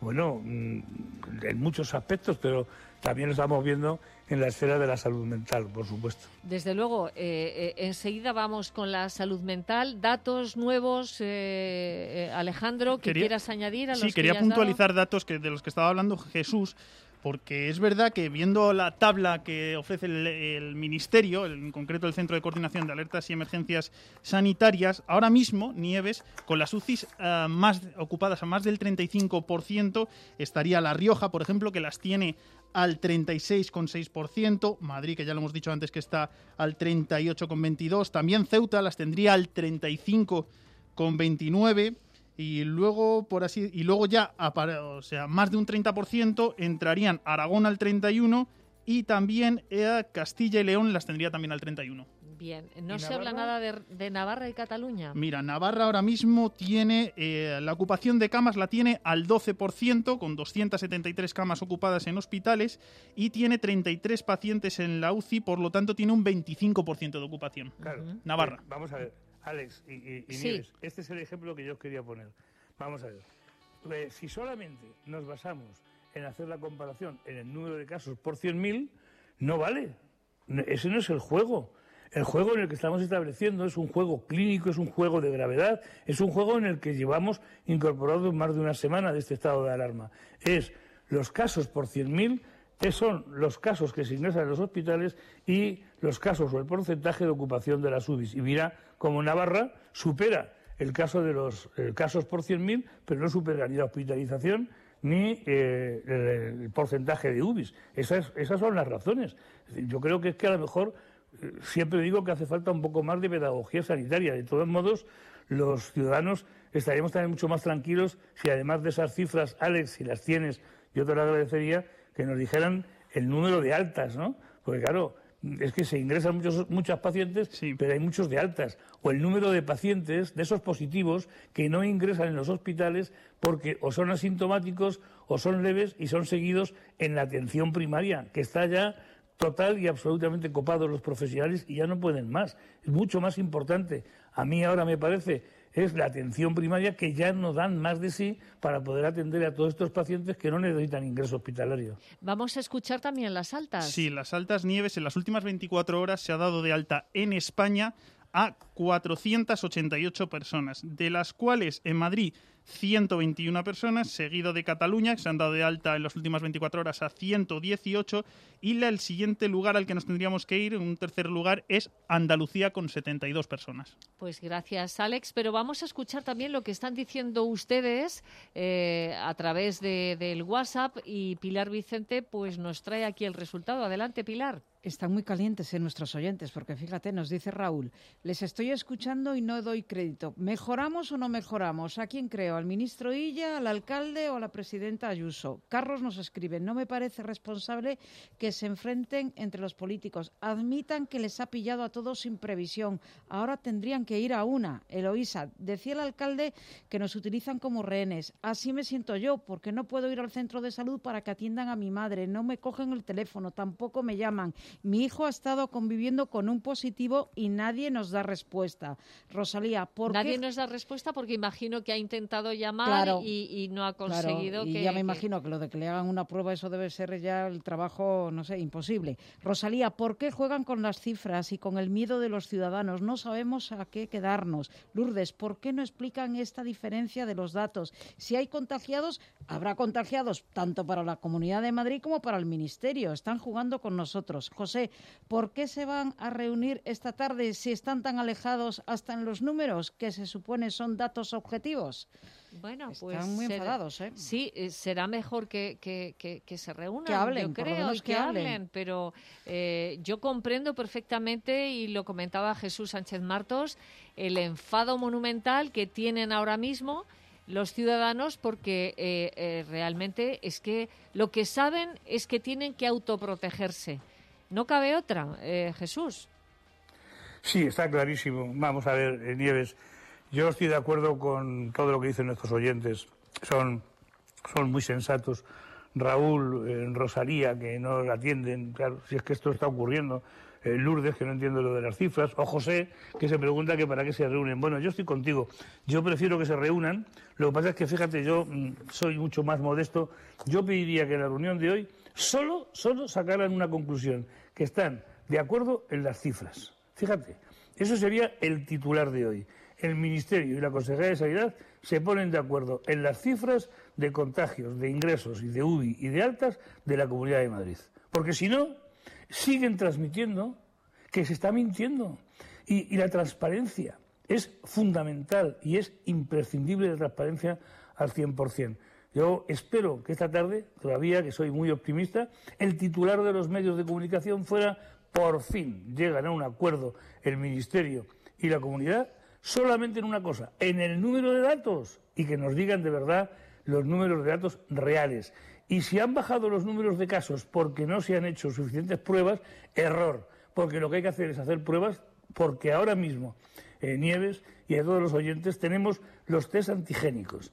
bueno, en muchos aspectos, pero también lo estamos viendo en la esfera de la salud mental, por supuesto. Desde luego, enseguida vamos con la salud mental. Datos nuevos, Alejandro, que quieras añadir a los que quería puntualizar datos de los que estaba hablando Jesús, porque es verdad que viendo la tabla que ofrece el Ministerio, en concreto el Centro de Coordinación de Alertas y Emergencias Sanitarias, ahora mismo, Nieves, con las UCIs más ocupadas a más del 35%, estaría La Rioja, por ejemplo, que las tiene al 36,6%, Madrid, que ya lo hemos dicho antes, que está al 38,22%, también Ceuta las tendría al 35,29%, y luego ya más de un 30% entrarían Aragón al 31% y también Castilla y León las tendría también al 31%. Bien, no se habla nada de Navarra y Cataluña. Mira, Navarra ahora mismo tiene la ocupación de camas la tiene al 12%, con 273 camas ocupadas en hospitales, y tiene 33 pacientes en la UCI, por lo tanto tiene un 25% de ocupación. Claro. Navarra. Vamos a ver, Alex y sí. Nieves, este es el ejemplo que yo quería poner. Vamos a ver, si solamente nos basamos en hacer la comparación en el número de casos por 100.000, no vale. Ese no es el juego. El juego en el que estamos estableciendo es un juego clínico, es un juego de gravedad, es un juego en el que llevamos incorporado más de una semana de este estado de alarma. Es los casos por 100.000, son los casos que se ingresan en los hospitales y los casos o el porcentaje de ocupación de las UBIs. Y mira cómo Navarra supera el caso de los casos por 100.000, pero no supera ni la hospitalización ni el porcentaje de UBIs. Esas son las razones. Yo creo que es que a lo mejor siempre digo que hace falta un poco más de pedagogía sanitaria. De todos modos, los ciudadanos estaríamos también mucho más tranquilos si además de esas cifras, Alex, si las tienes, yo te lo agradecería, que nos dijeran el número de altas, ¿no? Porque claro, es que se ingresan muchos pacientes, sí, pero hay muchos de altas. O el número de pacientes, de esos positivos, que no ingresan en los hospitales porque o son asintomáticos o son leves y son seguidos en la atención primaria, que está ya total y absolutamente copados los profesionales y ya no pueden más. Es mucho más importante. A mí ahora me parece es la atención primaria, que ya no dan más de sí para poder atender a todos estos pacientes que no necesitan ingreso hospitalario. Vamos a escuchar también las altas. Sí, las altas, Nieves, en las últimas 24 horas se ha dado de alta en España a 488 personas, de las cuales en Madrid 121 personas, seguido de Cataluña, que se han dado de alta en las últimas 24 horas a 118, y el siguiente lugar al que nos tendríamos que ir, un tercer lugar, es Andalucía, con 72 personas. Pues gracias, Alex, pero vamos a escuchar también lo que están diciendo ustedes a través del WhatsApp, y Pilar Vicente pues nos trae aquí el resultado. Adelante, Pilar. Están muy calientes nuestros oyentes, porque fíjate, nos dice Raúl, les estoy escuchando y no doy crédito. ¿Mejoramos o no mejoramos? ¿A quién creo? ¿Al ministro Illa, al alcalde o a la presidenta Ayuso? Carlos nos escribe, no me parece responsable que se enfrenten entre los políticos. Admitan que les ha pillado a todos sin previsión. Ahora tendrían que ir a una. Eloísa, decía el alcalde que nos utilizan como rehenes. Así me siento yo, porque no puedo ir al centro de salud para que atiendan a mi madre. No me cogen el teléfono, tampoco me llaman. Mi hijo ha estado conviviendo con un positivo y nadie nos da respuesta. Rosalía, ¿por qué? Nadie nos da respuesta porque imagino que ha intentado llamar, claro, y no ha conseguido. Claro, y ya me imagino que lo de que le hagan una prueba, eso debe ser ya el trabajo, no sé, imposible. Rosalía, ¿por qué juegan con las cifras y con el miedo de los ciudadanos? No sabemos a qué quedarnos. Lourdes, ¿por qué no explican esta diferencia de los datos? Si hay contagiados, habrá contagiados tanto para la Comunidad de Madrid como para el Ministerio. Están jugando con nosotros. José, ¿por qué se van a reunir esta tarde si están tan alejados hasta en los números, que se supone son datos objetivos? Bueno, pues están muy enfadados, ¿eh? Sí, será mejor que se reúnan, que hablen, yo creo, y que hablen. Pero yo comprendo perfectamente, y lo comentaba Jesús Sánchez Martos, el enfado monumental que tienen ahora mismo los ciudadanos, porque realmente es que lo que saben es que tienen que autoprotegerse. No cabe otra, Jesús. Sí, está clarísimo. Vamos a ver, Nieves, yo estoy de acuerdo con todo lo que dicen nuestros oyentes. Son muy sensatos Raúl en Rosalía, que no atienden, claro, si es que esto está ocurriendo, Lourdes, que no entiende lo de las cifras, o José, que se pregunta que para qué se reúnen. Bueno, yo estoy contigo, yo prefiero que se reúnan, lo que pasa es que, fíjate, yo soy mucho más modesto, yo pediría que en la reunión de hoy solo sacaran una conclusión, que están de acuerdo en las cifras. Fíjate, eso sería el titular de hoy. El Ministerio y la Consejería de Sanidad se ponen de acuerdo en las cifras de contagios, de ingresos y de UBI y de altas de la Comunidad de Madrid. Porque si no, siguen transmitiendo que se está mintiendo. Y la transparencia es fundamental y es imprescindible, la transparencia al 100%. Yo espero que esta tarde, todavía que soy muy optimista, el titular de los medios de comunicación fuera: por fin llegan a un acuerdo el Ministerio y la Comunidad solamente en una cosa, en el número de datos, y que nos digan de verdad los números de datos reales. Y si han bajado los números de casos porque no se han hecho suficientes pruebas, error, porque lo que hay que hacer es hacer pruebas, porque ahora mismo, Nieves y a todos los oyentes, tenemos los test antigénicos,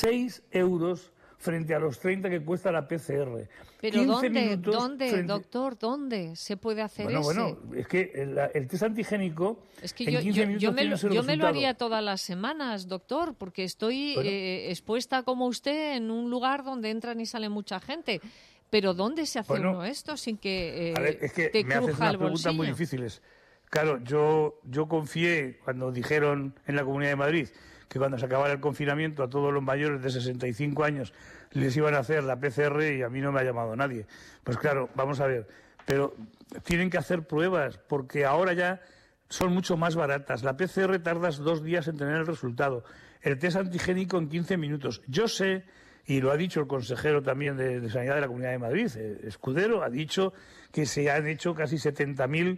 6 euros frente a los 30 que cuesta la PCR. Pero ¿dónde, doctor? ¿Dónde se puede hacer eso? Bueno, es que el test antigénico es que yo me lo haría todas las semanas, doctor, porque estoy expuesta como usted en un lugar donde entran y sale mucha gente. Pero ¿dónde se hace uno esto sin que, es que te me haces cruja el unas preguntas bolsillo? muy difíciles. Claro, yo confié cuando dijeron en la Comunidad de Madrid que cuando se acabara el confinamiento a todos los mayores de 65 años les iban a hacer la PCR, y a mí no me ha llamado nadie. Pues claro, vamos a ver, pero tienen que hacer pruebas porque ahora ya son mucho más baratas. La PCR tardas 2 días en tener el resultado, el test antigénico en 15 minutos. Yo sé, y lo ha dicho el consejero también de Sanidad de la Comunidad de Madrid, Escudero, ha dicho que se han hecho casi 70.000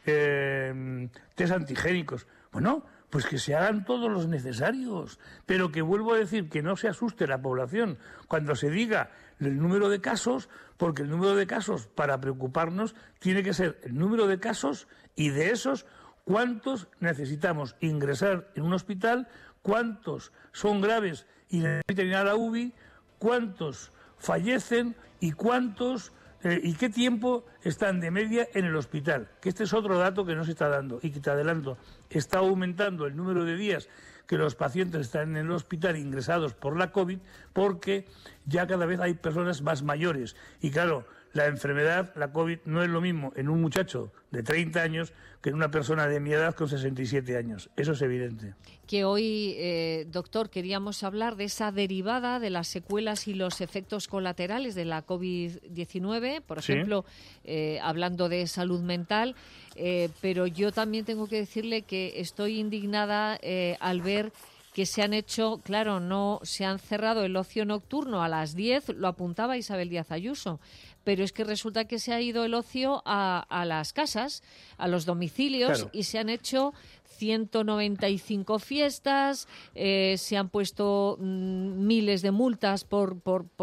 test antigénicos. Bueno, pues que se hagan todos los necesarios, pero que vuelvo a decir que no se asuste la población cuando se diga el número de casos, porque el número de casos, para preocuparnos, tiene que ser el número de casos, y de esos, cuántos necesitamos ingresar en un hospital, cuántos son graves y necesitan ir a la UBI, cuántos fallecen y cuántos y qué tiempo están de media en el hospital. Que este es otro dato que no se está dando, y que te adelanto, está aumentando el número de días que los pacientes están en el hospital ingresados por la COVID, porque ya cada vez hay personas más mayores. Y claro, la enfermedad, la COVID, no es lo mismo en un muchacho de 30 años que en una persona de mi edad con 67 años. Eso es evidente. Que hoy, doctor, queríamos hablar de esa derivada de las secuelas y los efectos colaterales de la COVID-19, por ejemplo, hablando de salud mental, pero yo también tengo que decirle que estoy indignada al ver que se han hecho, claro, no se han cerrado el ocio nocturno a las 10, lo apuntaba Isabel Díaz Ayuso, pero es que resulta que se ha ido el ocio a las casas, a los domicilios, claro, y se han hecho 195 fiestas, se han puesto miles de multas por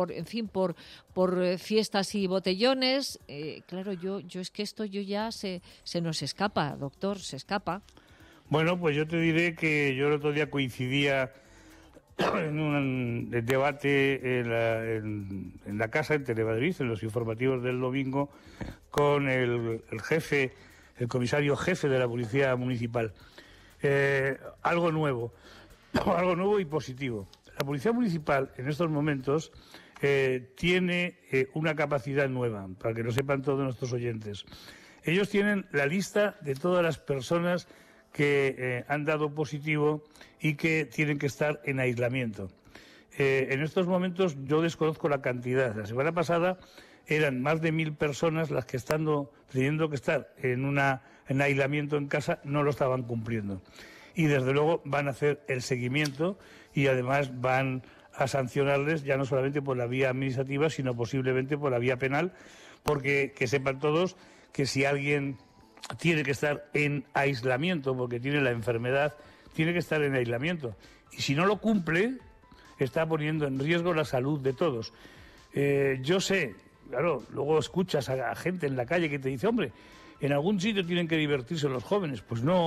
fiestas y botellones. Claro, yo es que esto ya se nos escapa, doctor, se escapa. Bueno, pues yo te diré que yo el otro día coincidía en un debate en la casa, en Telemadrid, en los informativos del domingo, con el jefe, el comisario jefe de la Policía Municipal. Algo nuevo y positivo. La Policía Municipal en estos momentos tiene una capacidad nueva, para que lo sepan todos nuestros oyentes. Ellos tienen la lista de todas las personas que han dado positivo y que tienen que estar en aislamiento. En estos momentos yo desconozco la cantidad. La semana pasada eran más de 1.000 personas las que teniendo que estar en aislamiento en casa no lo estaban cumpliendo. Y desde luego van a hacer el seguimiento y además van a sancionarles ya no solamente por la vía administrativa, sino posiblemente por la vía penal, porque que sepan todos que si alguien tiene que estar en aislamiento porque tiene la enfermedad, tiene que estar en aislamiento. Y si no lo cumple, está poniendo en riesgo la salud de todos. Yo sé, claro, luego escuchas a gente en la calle que te dice, hombre, en algún sitio tienen que divertirse los jóvenes. Pues no,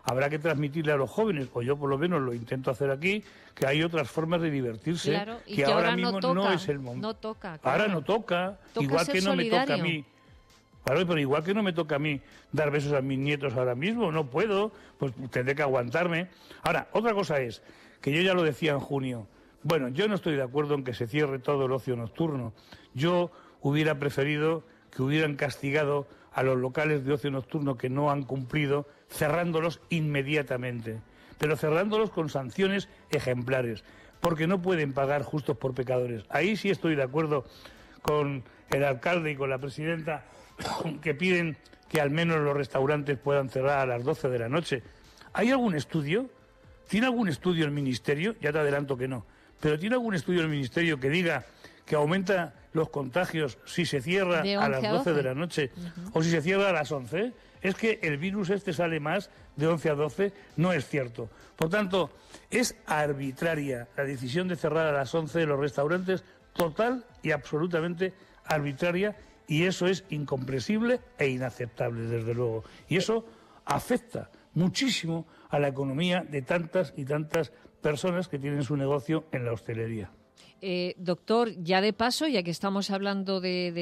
habrá que transmitirle a los jóvenes, o yo por lo menos lo intento hacer aquí, que hay otras formas de divertirse, claro, y que ahora mismo no es el momento. No toca. Claro. Ahora no toca, igual que no me toca a mí. Claro, pero igual que no me toca a mí dar besos a mis nietos ahora mismo, no puedo, pues tendré que aguantarme. Ahora, otra cosa es, que yo ya lo decía en junio, bueno, yo no estoy de acuerdo en que se cierre todo el ocio nocturno. Yo hubiera preferido que hubieran castigado a los locales de ocio nocturno que no han cumplido, cerrándolos inmediatamente, pero cerrándolos con sanciones ejemplares, porque no pueden pagar justos por pecadores. Ahí sí estoy de acuerdo con el alcalde y con la presidenta, que piden que al menos los restaurantes puedan cerrar a las 12 de la noche. ¿Hay algún estudio? ¿Tiene algún estudio el Ministerio? Ya te adelanto que no. Pero ¿tiene algún estudio el Ministerio que diga que aumenta los contagios si se cierra a las 12 de la noche o si se cierra a las 11? Es que el virus sale más de 11 a 12, no es cierto. Por tanto, es arbitraria la decisión de cerrar a las 11 de los restaurantes, total y absolutamente arbitraria, y eso es incomprensible e inaceptable, desde luego. Y eso afecta muchísimo a la economía de tantas y tantas personas que tienen su negocio en la hostelería. Doctor, ya de paso, ya que estamos hablando del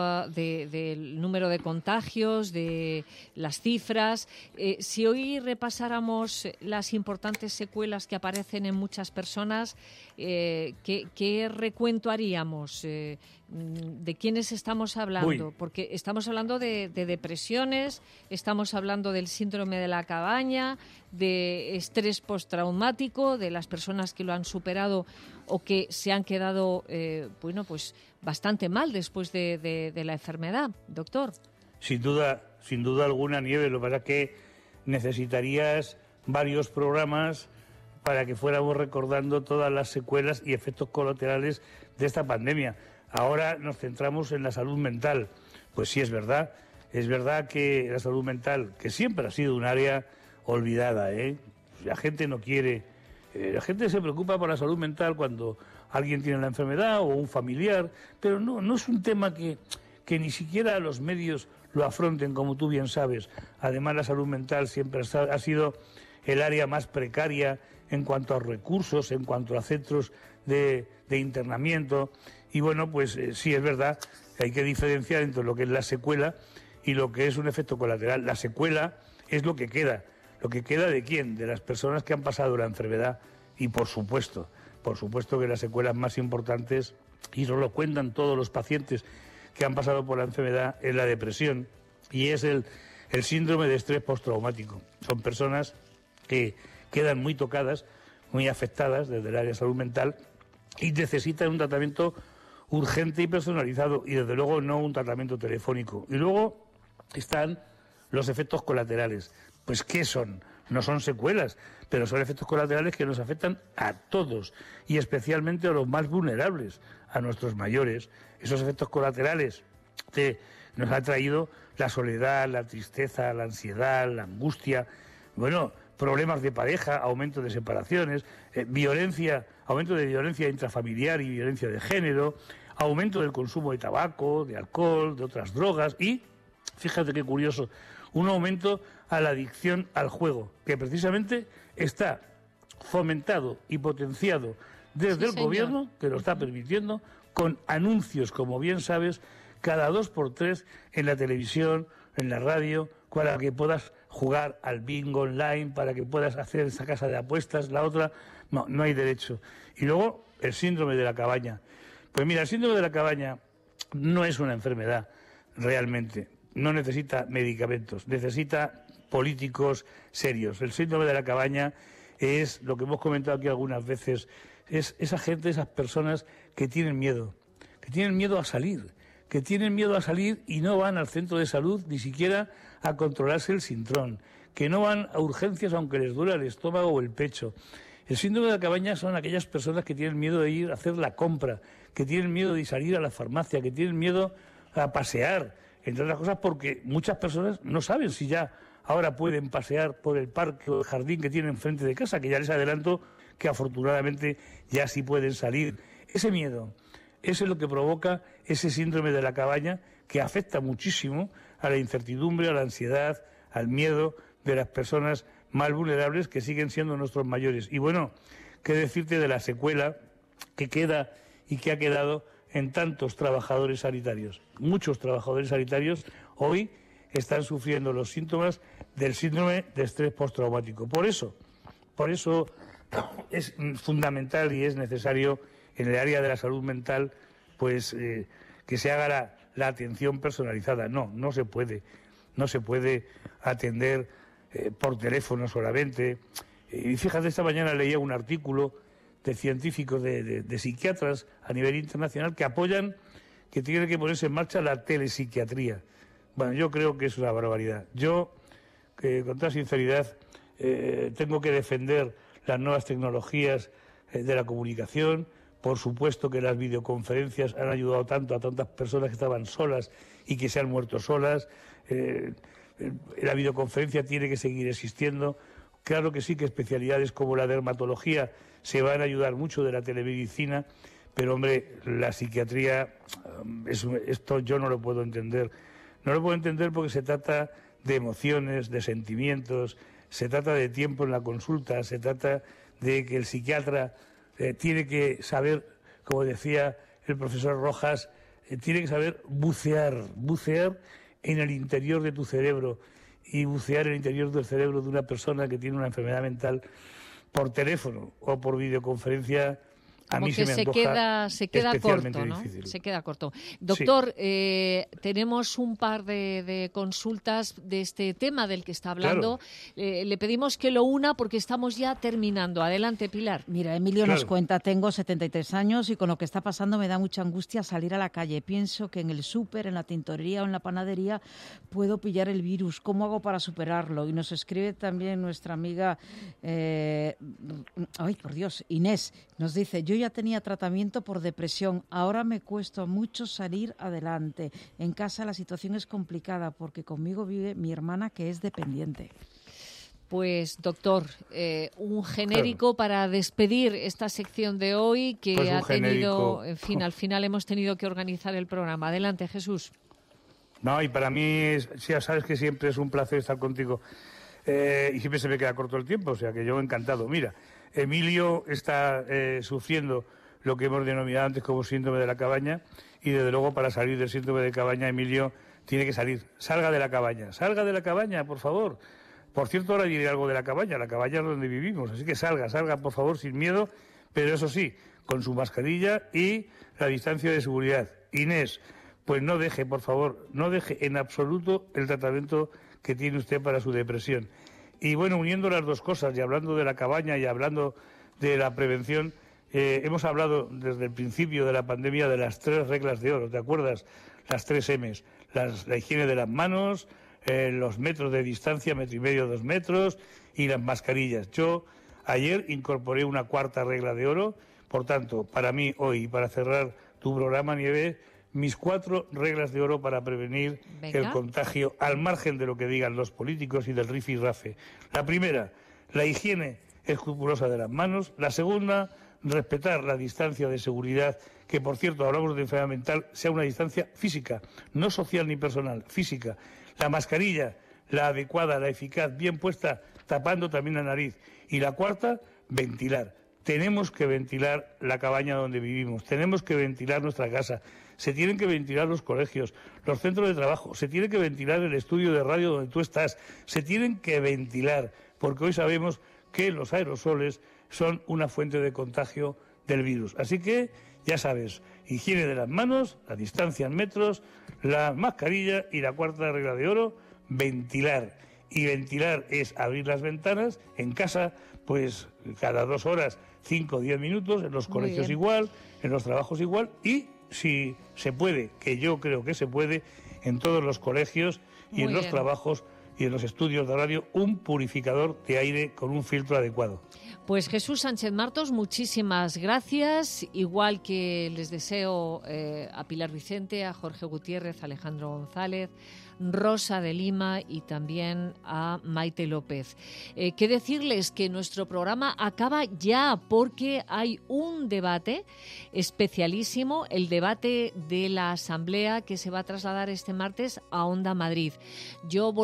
número de contagios, de las cifras, si hoy repasáramos las importantes secuelas que aparecen en muchas personas, ¿qué recuento haríamos? ¿De quiénes estamos hablando? Porque estamos hablando de depresiones, estamos hablando del síndrome de la cabaña, de estrés postraumático, de las personas que lo han superado o que se han quedado pues bastante mal después de la enfermedad, doctor. Sin duda alguna, Nieves. Lo que pasa es que necesitarías varios programas para que fuéramos recordando todas las secuelas y efectos colaterales de esta pandemia. Ahora nos centramos en la salud mental. Pues sí, es verdad que la salud mental, que siempre ha sido un área olvidada, la gente no quiere, la gente se preocupa por la salud mental cuando alguien tiene la enfermedad o un familiar, pero no es un tema que ni siquiera los medios lo afronten, como tú bien sabes. Además, la salud mental siempre ha sido el área más precaria en cuanto a recursos, en cuanto a centros de internamiento. Y bueno, pues sí, es verdad que hay que diferenciar entre lo que es la secuela y lo que es un efecto colateral. La secuela es lo que queda. ¿Lo que queda de quién? De las personas que han pasado la enfermedad. Y por supuesto que las secuelas más importantes, y nos lo cuentan todos los pacientes que han pasado por la enfermedad, es la depresión y es el síndrome de estrés postraumático. Son personas que quedan muy tocadas, muy afectadas desde el área de salud mental y necesitan un tratamiento urgente y personalizado, y desde luego no un tratamiento telefónico. Y luego están los efectos colaterales. Pues ¿qué son? No son secuelas, pero son efectos colaterales que nos afectan a todos, y especialmente a los más vulnerables, a nuestros mayores. Esos efectos colaterales nos ha traído la soledad, la tristeza, la ansiedad, la angustia, problemas de pareja, aumento de separaciones, aumento de violencia intrafamiliar y violencia de género, aumento del consumo de tabaco, de alcohol, de otras drogas y, fíjate qué curioso, un aumento a la adicción al juego, que precisamente está fomentado y potenciado desde el gobierno, que lo está permitiendo, con anuncios, como bien sabes, cada 2 por 3 en la televisión, en la radio, para que puedas jugar al bingo online, para que puedas hacer esa casa de apuestas, la otra, no hay derecho. Y luego el síndrome de la cabaña. Pues mira, el síndrome de la cabaña no es una enfermedad realmente, no necesita medicamentos, necesita políticos serios. El síndrome de la cabaña es lo que hemos comentado aquí algunas veces, es esa gente, esas personas que tienen miedo a salir, y no van al centro de salud ni siquiera a controlarse el sintrón, que no van a urgencias aunque les duela el estómago o el pecho. El síndrome de la cabaña son aquellas personas que tienen miedo de ir a hacer la compra, que tienen miedo de salir a la farmacia, que tienen miedo a pasear, entre otras cosas porque muchas personas no saben si ya ahora pueden pasear por el parque o el jardín que tienen enfrente de casa, que ya les adelanto que afortunadamente ya sí pueden salir. Ese miedo, eso es lo que provoca ese síndrome de la cabaña, que afecta muchísimo a la incertidumbre, a la ansiedad, al miedo de las personas más vulnerables, que siguen siendo nuestros mayores. Y bueno, qué decirte de la secuela que queda y que ha quedado en tantos trabajadores sanitarios. Muchos trabajadores sanitarios hoy están sufriendo los síntomas del síndrome de estrés postraumático. Por eso es fundamental y es necesario en el área de la salud mental pues que se haga la atención personalizada. No se puede atender por teléfono solamente. Y fíjate, esta mañana leía un artículo de científicos, de psiquiatras a nivel internacional que apoyan que tiene que ponerse en marcha la telepsiquiatría. Bueno, yo creo que es una barbaridad. Yo, con toda sinceridad, tengo que defender las nuevas tecnologías de la comunicación. Por supuesto que las videoconferencias han ayudado tanto a tantas personas que estaban solas y que se han muerto solas. La videoconferencia tiene que seguir existiendo. Claro que sí, que especialidades como la dermatología se van a ayudar mucho de la telemedicina, pero, hombre, la psiquiatría, esto yo no lo puedo entender. No lo puedo entender porque se trata de emociones, de sentimientos, se trata de tiempo en la consulta, se trata de que el psiquiatra tiene que saber, como decía el profesor Rojas, tiene que saber bucear en el interior de tu cerebro, y bucear en el interior del cerebro de una persona que tiene una enfermedad mental por teléfono o por videoconferencia. A mí se me antoja se queda corto, ¿no? Difícil. Se queda corto. Doctor, sí. Tenemos un par de consultas de este tema del que está hablando. Claro. Le pedimos que lo una porque estamos ya terminando. Adelante, Pilar. Mira, Emilio nos cuenta, tengo 73 años y con lo que está pasando me da mucha angustia salir a la calle. Pienso que en el súper, en la tintorería o en la panadería puedo pillar el virus. ¿Cómo hago para superarlo? Y nos escribe también nuestra amiga, Inés. Nos dice, yo ya tenía tratamiento por depresión, ahora me cuesta mucho salir adelante. En casa la situación es complicada porque conmigo vive mi hermana que es dependiente. Pues, doctor, un genérico para despedir esta sección de hoy que pues ha tenido, genérico. en fin, al final hemos tenido que organizar el programa. Adelante, Jesús. No, y para mí, ya sabes que siempre es un placer estar contigo. Y siempre se me queda corto el tiempo, o sea que yo encantado. Mira, Emilio está sufriendo lo que hemos denominado antes como síndrome de la cabaña, y desde luego para salir del síndrome de cabaña, Emilio tiene que salir. Salga de la cabaña, por favor. Por cierto, ahora diré algo de la cabaña es donde vivimos, así que salga, por favor, sin miedo, pero eso sí, con su mascarilla y la distancia de seguridad. Inés, pues no deje, por favor, no deje en absoluto el tratamiento que tiene usted para su depresión. Y bueno, uniendo las dos cosas y hablando de la cabaña y hablando de la prevención, hemos hablado desde el principio de la pandemia de las 3 reglas de oro, ¿te acuerdas? Las 3 M's, la higiene de las manos, los metros de distancia, 1,5 metros, 2 metros, y las mascarillas. Yo ayer incorporé una 4ª regla de oro, por tanto, para mí hoy, para cerrar tu programa, Nieve, mis 4 reglas de oro para prevenir el contagio, al margen de lo que digan los políticos y del rifirrafe. La primera, la higiene escrupulosa de las manos. La segunda, respetar la distancia de seguridad, que por cierto, hablamos de enfermedad mental, sea una distancia física, no social ni personal, física. La mascarilla, la adecuada, la eficaz, bien puesta, tapando también la nariz. Y la 4ª, ventilar. Tenemos que ventilar la cabaña donde vivimos, tenemos que ventilar nuestra casa, se tienen que ventilar los colegios, los centros de trabajo, se tiene que ventilar el estudio de radio donde tú estás, se tienen que ventilar, porque hoy sabemos que los aerosoles son una fuente de contagio del virus. Así que, ya sabes, higiene de las manos, la distancia en metros, la mascarilla y la 4ª regla de oro, ventilar. Y ventilar es abrir las ventanas en casa, pues cada 2 horas, 5 o 10 minutos, en los colegios igual, en los trabajos igual, y si se puede, que yo creo que se puede, en todos los colegios y en los trabajos y en los estudios de radio, un purificador de aire con un filtro adecuado. Pues Jesús Sánchez Martos, muchísimas gracias, igual que les deseo a Pilar Vicente, a Jorge Gutiérrez, a Alejandro González, Rosa de Lima y también a Maite López. ¿Qué decirles? Que nuestro programa acaba ya porque hay un debate especialísimo, el debate de la Asamblea que se va a trasladar este martes a Onda Madrid. Yo volveré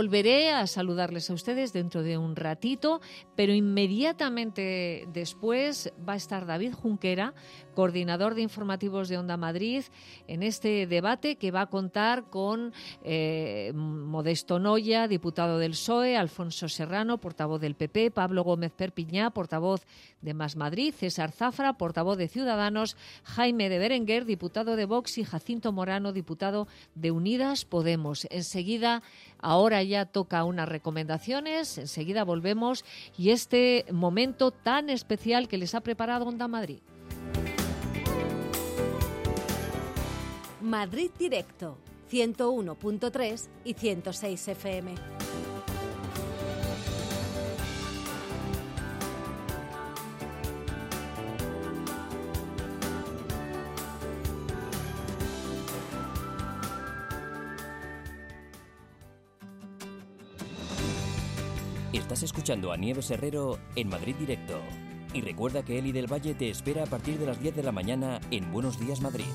volveré a saludarles a ustedes dentro de un ratito, pero inmediatamente después va a estar David Junquera, coordinador de informativos de Onda Madrid, en este debate que va a contar con Modesto Noya, diputado del PSOE, Alfonso Serrano, portavoz del PP, Pablo Gómez Perpiñá, portavoz de Más Madrid, César Zafra, portavoz de Ciudadanos, Jaime de Berenguer, diputado de Vox, y Jacinto Morano, diputado de Unidas Podemos. Enseguida, ahora ya toca unas recomendaciones, enseguida volvemos, y este momento tan especial que les ha preparado Onda Madrid. Madrid Directo, 101.3 y 106 FM. Estás escuchando a Nieves Herrero en Madrid Directo. Y recuerda que Eli del Valle te espera a partir de las 10 de la mañana en Buenos Días Madrid.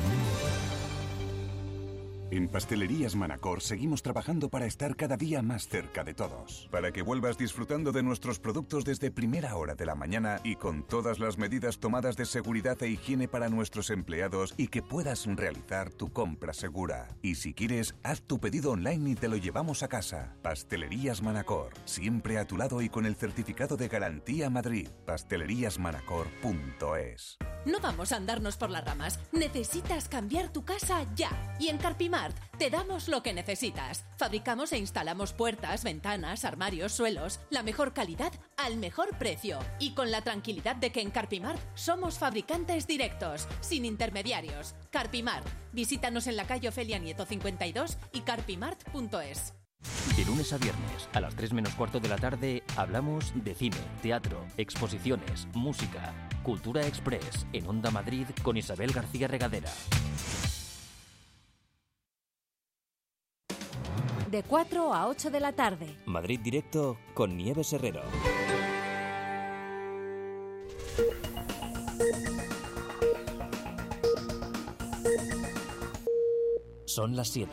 En Pastelerías Manacor seguimos trabajando para estar cada día más cerca de todos. Para que vuelvas disfrutando de nuestros productos desde primera hora de la mañana y con todas las medidas tomadas de seguridad e higiene para nuestros empleados y que puedas realizar tu compra segura. Y si quieres, haz tu pedido online y te lo llevamos a casa. Pastelerías Manacor, siempre a tu lado y con el certificado de Garantía Madrid. Pasteleriasmanacor.es. No vamos a andarnos por las ramas. Necesitas cambiar tu casa ya. Y en Carpimart te damos lo que necesitas. Fabricamos e instalamos puertas, ventanas, armarios, suelos. La mejor calidad al mejor precio. Y con la tranquilidad de que en Carpimart somos fabricantes directos, sin intermediarios. Carpimart. Visítanos en la calle Ofelia Nieto 52 y carpimart.es. De lunes a viernes, a las 3 menos cuarto de la tarde, hablamos de cine, teatro, exposiciones, música, Cultura Express, en Onda Madrid con Isabel García Regadera. De 4 a 8 de la tarde. Madrid Directo con Nieves Herrero. Son las 7.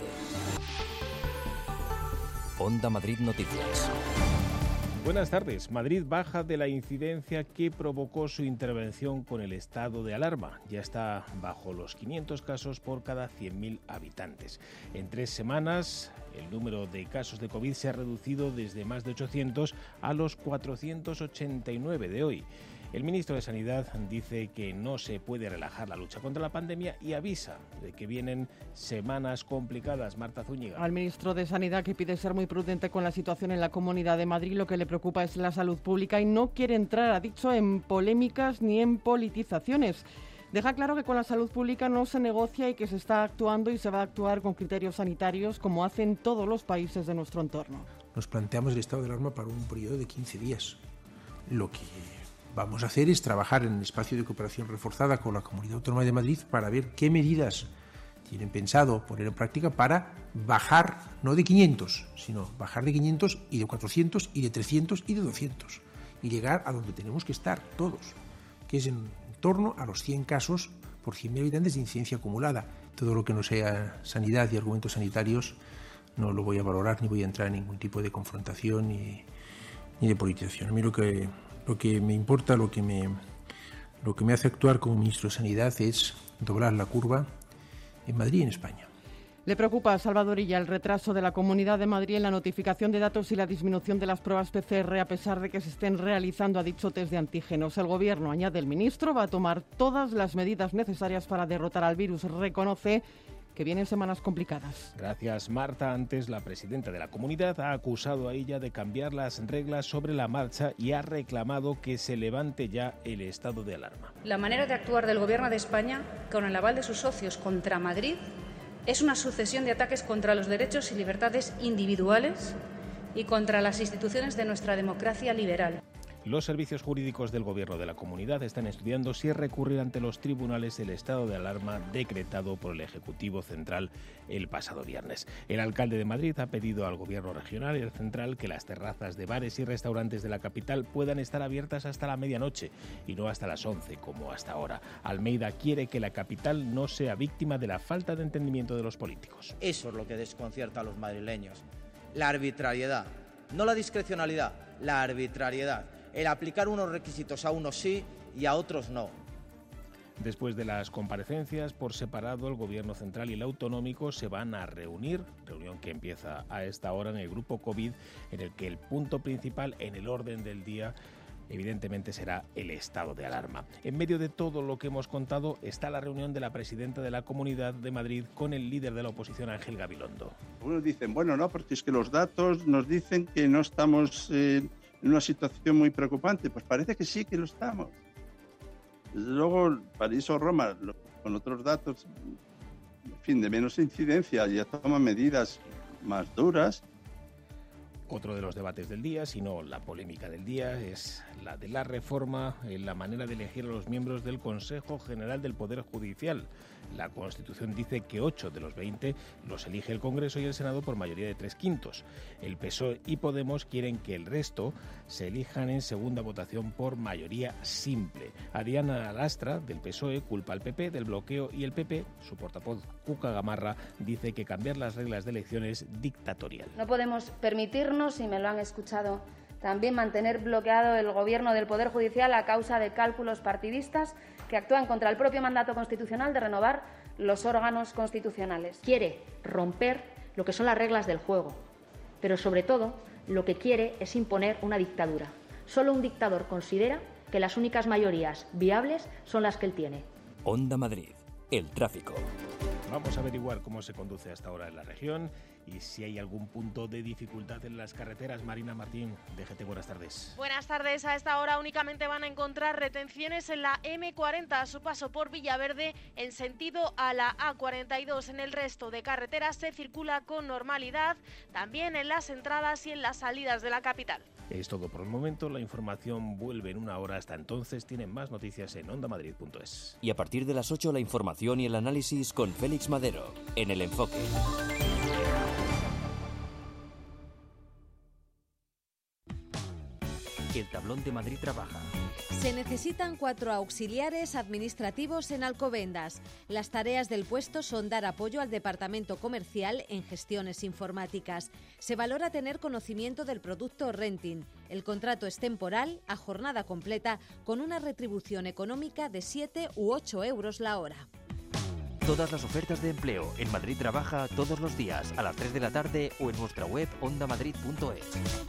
Onda Madrid Noticias. Buenas tardes. Madrid baja de la incidencia que provocó su intervención con el estado de alarma. Ya está bajo los 500 casos por cada 100.000 habitantes. En 3 semanas, el número de casos de COVID se ha reducido desde más de 800 a los 489 de hoy. El ministro de Sanidad dice que no se puede relajar la lucha contra la pandemia y avisa de que vienen semanas complicadas. Marta Zúñiga. Al ministro de Sanidad, que pide ser muy prudente con la situación en la Comunidad de Madrid, lo que le preocupa es la salud pública y no quiere entrar, ha dicho, en polémicas ni en politizaciones. Deja claro que con la salud pública no se negocia y que se está actuando y se va a actuar con criterios sanitarios como hacen todos los países de nuestro entorno. Nos planteamos el estado de alarma para un periodo de 15 días. Lo que vamos a hacer es trabajar en el espacio de cooperación reforzada con la Comunidad Autónoma de Madrid para ver qué medidas tienen pensado poner en práctica para bajar, no de 500, sino bajar de 500 y de 400 y de 300 y de 200 y llegar a donde tenemos que estar todos, que es en torno a los 100 casos por 100.000 habitantes de incidencia acumulada. Todo lo que no sea sanidad y argumentos sanitarios no lo voy a valorar ni voy a entrar en ningún tipo de confrontación ni de politización. A mí lo que me importa, lo que me hace actuar como ministro de Sanidad es doblar la curva en Madrid y en España. Le preocupa a Salvador Illa el retraso de la Comunidad de Madrid en la notificación de datos y la disminución de las pruebas PCR a pesar de que se estén realizando, ha dicho, test de antígenos. El Gobierno, añade el ministro, va a tomar todas las medidas necesarias para derrotar al virus. Reconoce que vienen semanas complicadas. Gracias, Marta. Antes, la presidenta de la comunidad ha acusado a ella de cambiar las reglas sobre la marcha y ha reclamado que se levante ya el estado de alarma. La manera de actuar del Gobierno de España, con el aval de sus socios contra Madrid, es una sucesión de ataques contra los derechos y libertades individuales y contra las instituciones de nuestra democracia liberal. Los servicios jurídicos del Gobierno de la Comunidad están estudiando si recurrir ante los tribunales el estado de alarma decretado por el Ejecutivo Central el pasado viernes. El alcalde de Madrid ha pedido al Gobierno regional y al central que las terrazas de bares y restaurantes de la capital puedan estar abiertas hasta la medianoche y no hasta las 11 como hasta ahora. Almeida quiere que la capital no sea víctima de la falta de entendimiento de los políticos. Eso es lo que desconcierta a los madrileños. la arbitrariedad, no la discrecionalidad, la arbitrariedad, el aplicar unos requisitos a unos sí y a otros no. Después de las comparecencias por separado, el Gobierno central y el autonómico se van a reunir, reunión que empieza a esta hora en el grupo COVID, en el que el punto principal en el orden del día evidentemente será el estado de alarma. En medio de todo lo que hemos contado está la reunión de la presidenta de la Comunidad de Madrid con el líder de la oposición, Ángel Gabilondo. Algunos dicen, bueno, no, porque es que los datos nos dicen que no estamos en una situación muy preocupante. Pues parece que sí que lo estamos. Luego, París o Roma, con otros datos, en fin, de menos incidencia, ya toman medidas más duras. Otro de los debates del día, si no la polémica del día, es la de la reforma en la manera de elegir a los miembros del Consejo General del Poder Judicial. La Constitución dice que 8 de los 20 los elige el Congreso y el Senado por mayoría de 3/5. El PSOE y Podemos quieren que el resto se elijan en segunda votación por mayoría simple. Diana Lastra, del PSOE, culpa al PP del bloqueo y el PP, su portavoz Cuca Gamarra, dice que cambiar las reglas de elección es dictatorial. No podemos permitirnos, y me lo han escuchado también, mantener bloqueado el Gobierno del Poder Judicial a causa de cálculos partidistas que actúan contra el propio mandato constitucional de renovar los órganos constitucionales. Quiere romper lo que son las reglas del juego, pero sobre todo lo que quiere es imponer una dictadura. Solo un dictador considera que las únicas mayorías viables son las que él tiene. Onda Madrid, el tráfico. Vamos a averiguar cómo se conduce hasta ahora en la región y si hay algún punto de dificultad en las carreteras. Marina Martín, DGT, buenas tardes. Buenas tardes. A esta hora únicamente van a encontrar retenciones en la M40 a su paso por Villaverde en sentido a la A42. En el resto de carreteras se circula con normalidad, también en las entradas y en las salidas de la capital. Es todo por el momento. La información vuelve en una hora. Hasta entonces tienen más noticias en ondamadrid.es. Y a partir de las 8 la información y el análisis con Félix Madero en El Enfoque. El Tablón de Madrid trabaja. Se necesitan 4 auxiliares administrativos en Alcobendas. Las tareas del puesto son dar apoyo al departamento comercial en gestiones informáticas. Se valora tener conocimiento del producto renting. El contrato es temporal, a jornada completa, con una retribución económica de 7 u 8 euros la hora. Todas las ofertas de empleo en Madrid Trabaja todos los días a las 3 de la tarde o en nuestra web ondamadrid.es.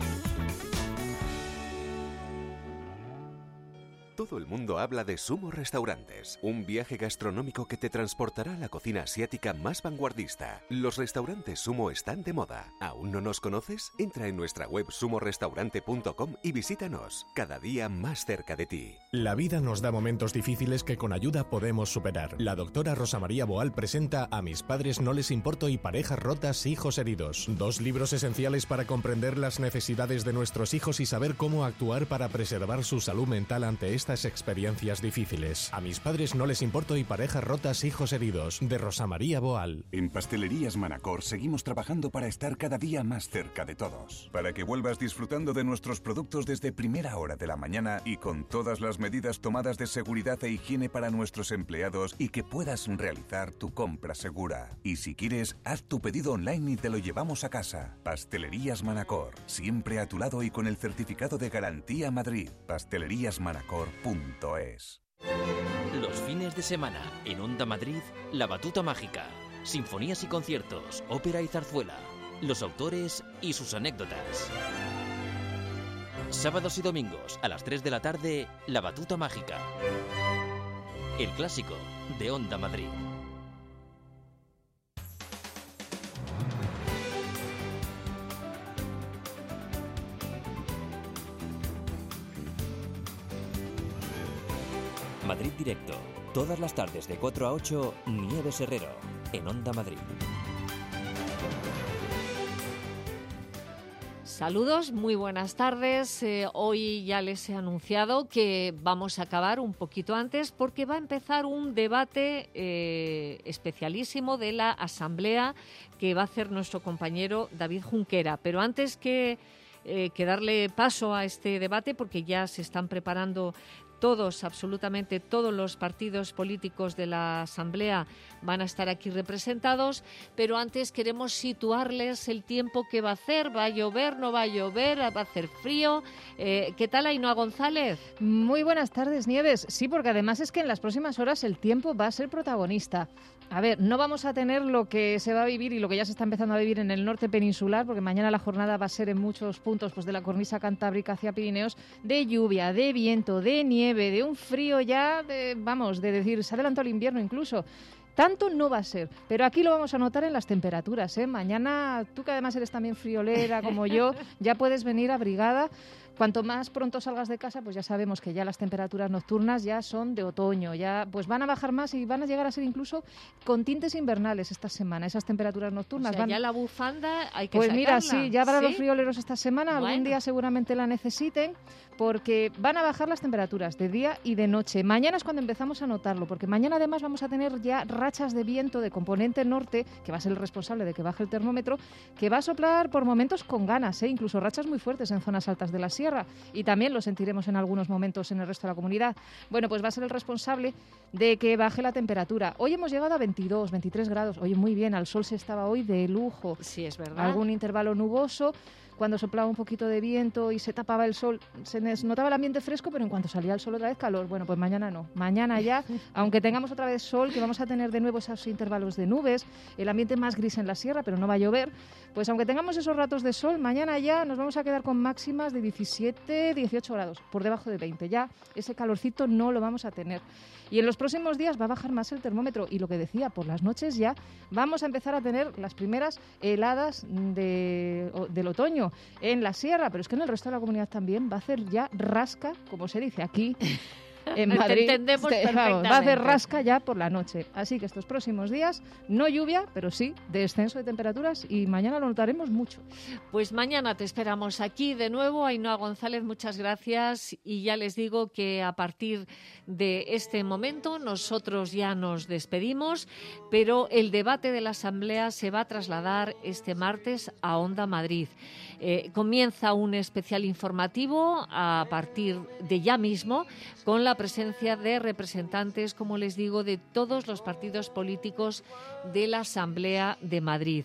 Todo el mundo habla de Sumo Restaurantes, un viaje gastronómico que te transportará a la cocina asiática más vanguardista. Los restaurantes Sumo están de moda. ¿Aún no nos conoces? Entra en nuestra web sumorestaurante.com y visítanos, cada día más cerca de ti. La vida nos da momentos difíciles que con ayuda podemos superar. La doctora Rosa María Boal presenta A mis padres no les importo y Parejas rotas, hijos heridos. 2 libros esenciales para comprender las necesidades de nuestros hijos y saber cómo actuar para preservar su salud mental ante estas experiencias difíciles. A mis padres no les importo y Parejas rotas, hijos heridos, de Rosa María Boal. En Pastelerías Manacor seguimos trabajando para estar cada día más cerca de todos. Para que vuelvas disfrutando de nuestros productos desde primera hora de la mañana y con todas las medidas tomadas de seguridad e higiene para nuestros empleados y que puedas realizar tu compra segura. Y si quieres, haz tu pedido online y te lo llevamos a casa. Pastelerías Manacor, siempre a tu lado y con el certificado de garantía Madrid. Pasteleríasmanacor.es. Los fines de semana en Onda Madrid, La Batuta Mágica. Sinfonías y conciertos, ópera y zarzuela. Los autores y sus anécdotas. Sábados y domingos a las 3 de la tarde, La Batuta Mágica. El clásico de Onda Madrid. Madrid Directo. Todas las tardes de 4 a 8, Nieves Herrero, en Onda Madrid. Saludos, muy buenas tardes. Hoy ya les he anunciado que vamos a acabar un poquito antes porque va a empezar un debate especialísimo de la Asamblea que va a hacer nuestro compañero David Junquera. Pero antes que darle paso a este debate, porque ya se están preparando todos, absolutamente todos los partidos políticos de la Asamblea van a estar aquí representados, pero antes queremos situarles el tiempo que va a hacer. ¿Va a llover, no va a llover, va a hacer frío? ¿Qué tal, Ainhoa González? Muy buenas tardes, Nieves. Sí, porque además es que en las próximas horas el tiempo va a ser protagonista. A ver, no vamos a tener lo que se va a vivir y lo que ya se está empezando a vivir en el norte peninsular, porque mañana la jornada va a ser en muchos puntos pues de la cornisa cantábrica hacia Pirineos, de lluvia, de viento, de nieve, de un frío ya, de decir, se adelantó el invierno incluso. Tanto no va a ser, pero aquí lo vamos a notar en las temperaturas, ¿eh? Mañana, tú que además eres también friolera como yo, ya puedes venir abrigada. Cuanto más pronto salgas de casa, pues ya sabemos que ya las temperaturas nocturnas ya son de otoño, ya pues van a bajar más y van a llegar a ser incluso con tintes invernales esta semana, esas temperaturas nocturnas. O sea, ya la bufanda hay que pues sacarla. Mira, sí, ya para los frioleros esta semana, algún día seguramente la necesiten, porque van a bajar las temperaturas de día y de noche. Mañana es cuando empezamos a notarlo, porque mañana además vamos a tener ya rachas de viento de componente norte, que va a ser el responsable de que baje el termómetro, que va a soplar por momentos con ganas, incluso rachas muy fuertes en zonas altas de la sierra, y también lo sentiremos en algunos momentos en el resto de la comunidad. Bueno, pues va a ser el responsable de que baje la temperatura. Hoy hemos llegado a 22, 23 grados. Oye, muy bien, al sol se estaba hoy de lujo. Sí, es verdad. Algún intervalo nuboso. Cuando soplaba un poquito de viento y se tapaba el sol, se notaba el ambiente fresco, pero en cuanto salía el sol otra vez calor. Bueno, pues mañana no. Mañana ya, aunque tengamos otra vez sol, que vamos a tener de nuevo esos intervalos de nubes, el ambiente más gris en la sierra, pero no va a llover, pues aunque tengamos esos ratos de sol, mañana ya nos vamos a quedar con máximas de 17, 18 grados, por debajo de 20. Ya ese calorcito no lo vamos a tener. Y en los próximos días va a bajar más el termómetro y lo que decía, por las noches ya vamos a empezar a tener las primeras heladas del otoño en la sierra, pero es que en el resto de la comunidad también va a hacer ya rasca, como se dice aquí en Madrid. Entendemos perfectamente. Va a hacer rasca ya por la noche. Así que estos próximos días, no lluvia, pero sí descenso de temperaturas y mañana lo notaremos mucho. Pues mañana te esperamos aquí de nuevo. Ainhoa González, muchas gracias. Y ya les digo que a partir de este momento nosotros ya nos despedimos, pero el debate de la Asamblea se va a trasladar este martes a Onda Madrid. Comienza un especial informativo a partir de ya mismo con la presencia de representantes, como les digo, de todos los partidos políticos de la Asamblea de Madrid.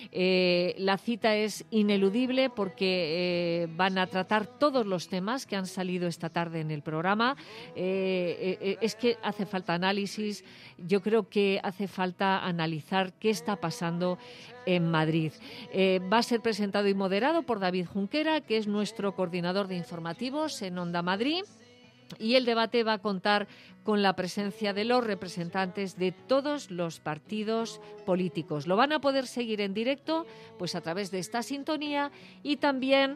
La cita es ineludible porque van a tratar todos los temas que han salido esta tarde en el programa. Es que hace falta análisis, yo creo que hace falta analizar qué está pasando en Madrid. Va a ser presentado y moderado por David Junquera, que es nuestro coordinador de informativos en Onda Madrid. Y el debate va a contar con la presencia de los representantes de todos los partidos políticos. Lo van a poder seguir en directo pues a través de esta sintonía y también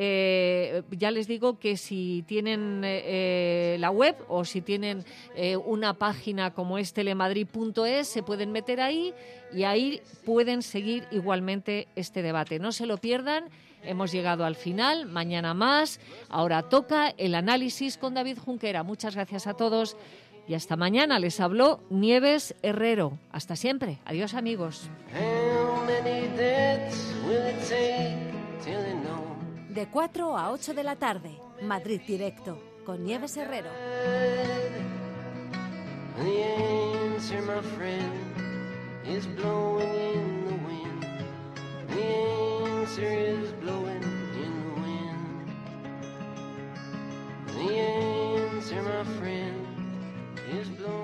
ya les digo que si tienen la web o si tienen una página como es telemadrid.es, se pueden meter ahí y ahí pueden seguir igualmente este debate. No se lo pierdan. Hemos llegado al final, mañana más. Ahora toca el análisis con David Junquera. Muchas gracias a todos y hasta mañana. Les habló Nieves Herrero. Hasta siempre. Adiós, amigos. De 4 a 8 de la tarde, Madrid Directo, con Nieves Herrero. Is blowing in the wind. The answer, my friend, is blowing.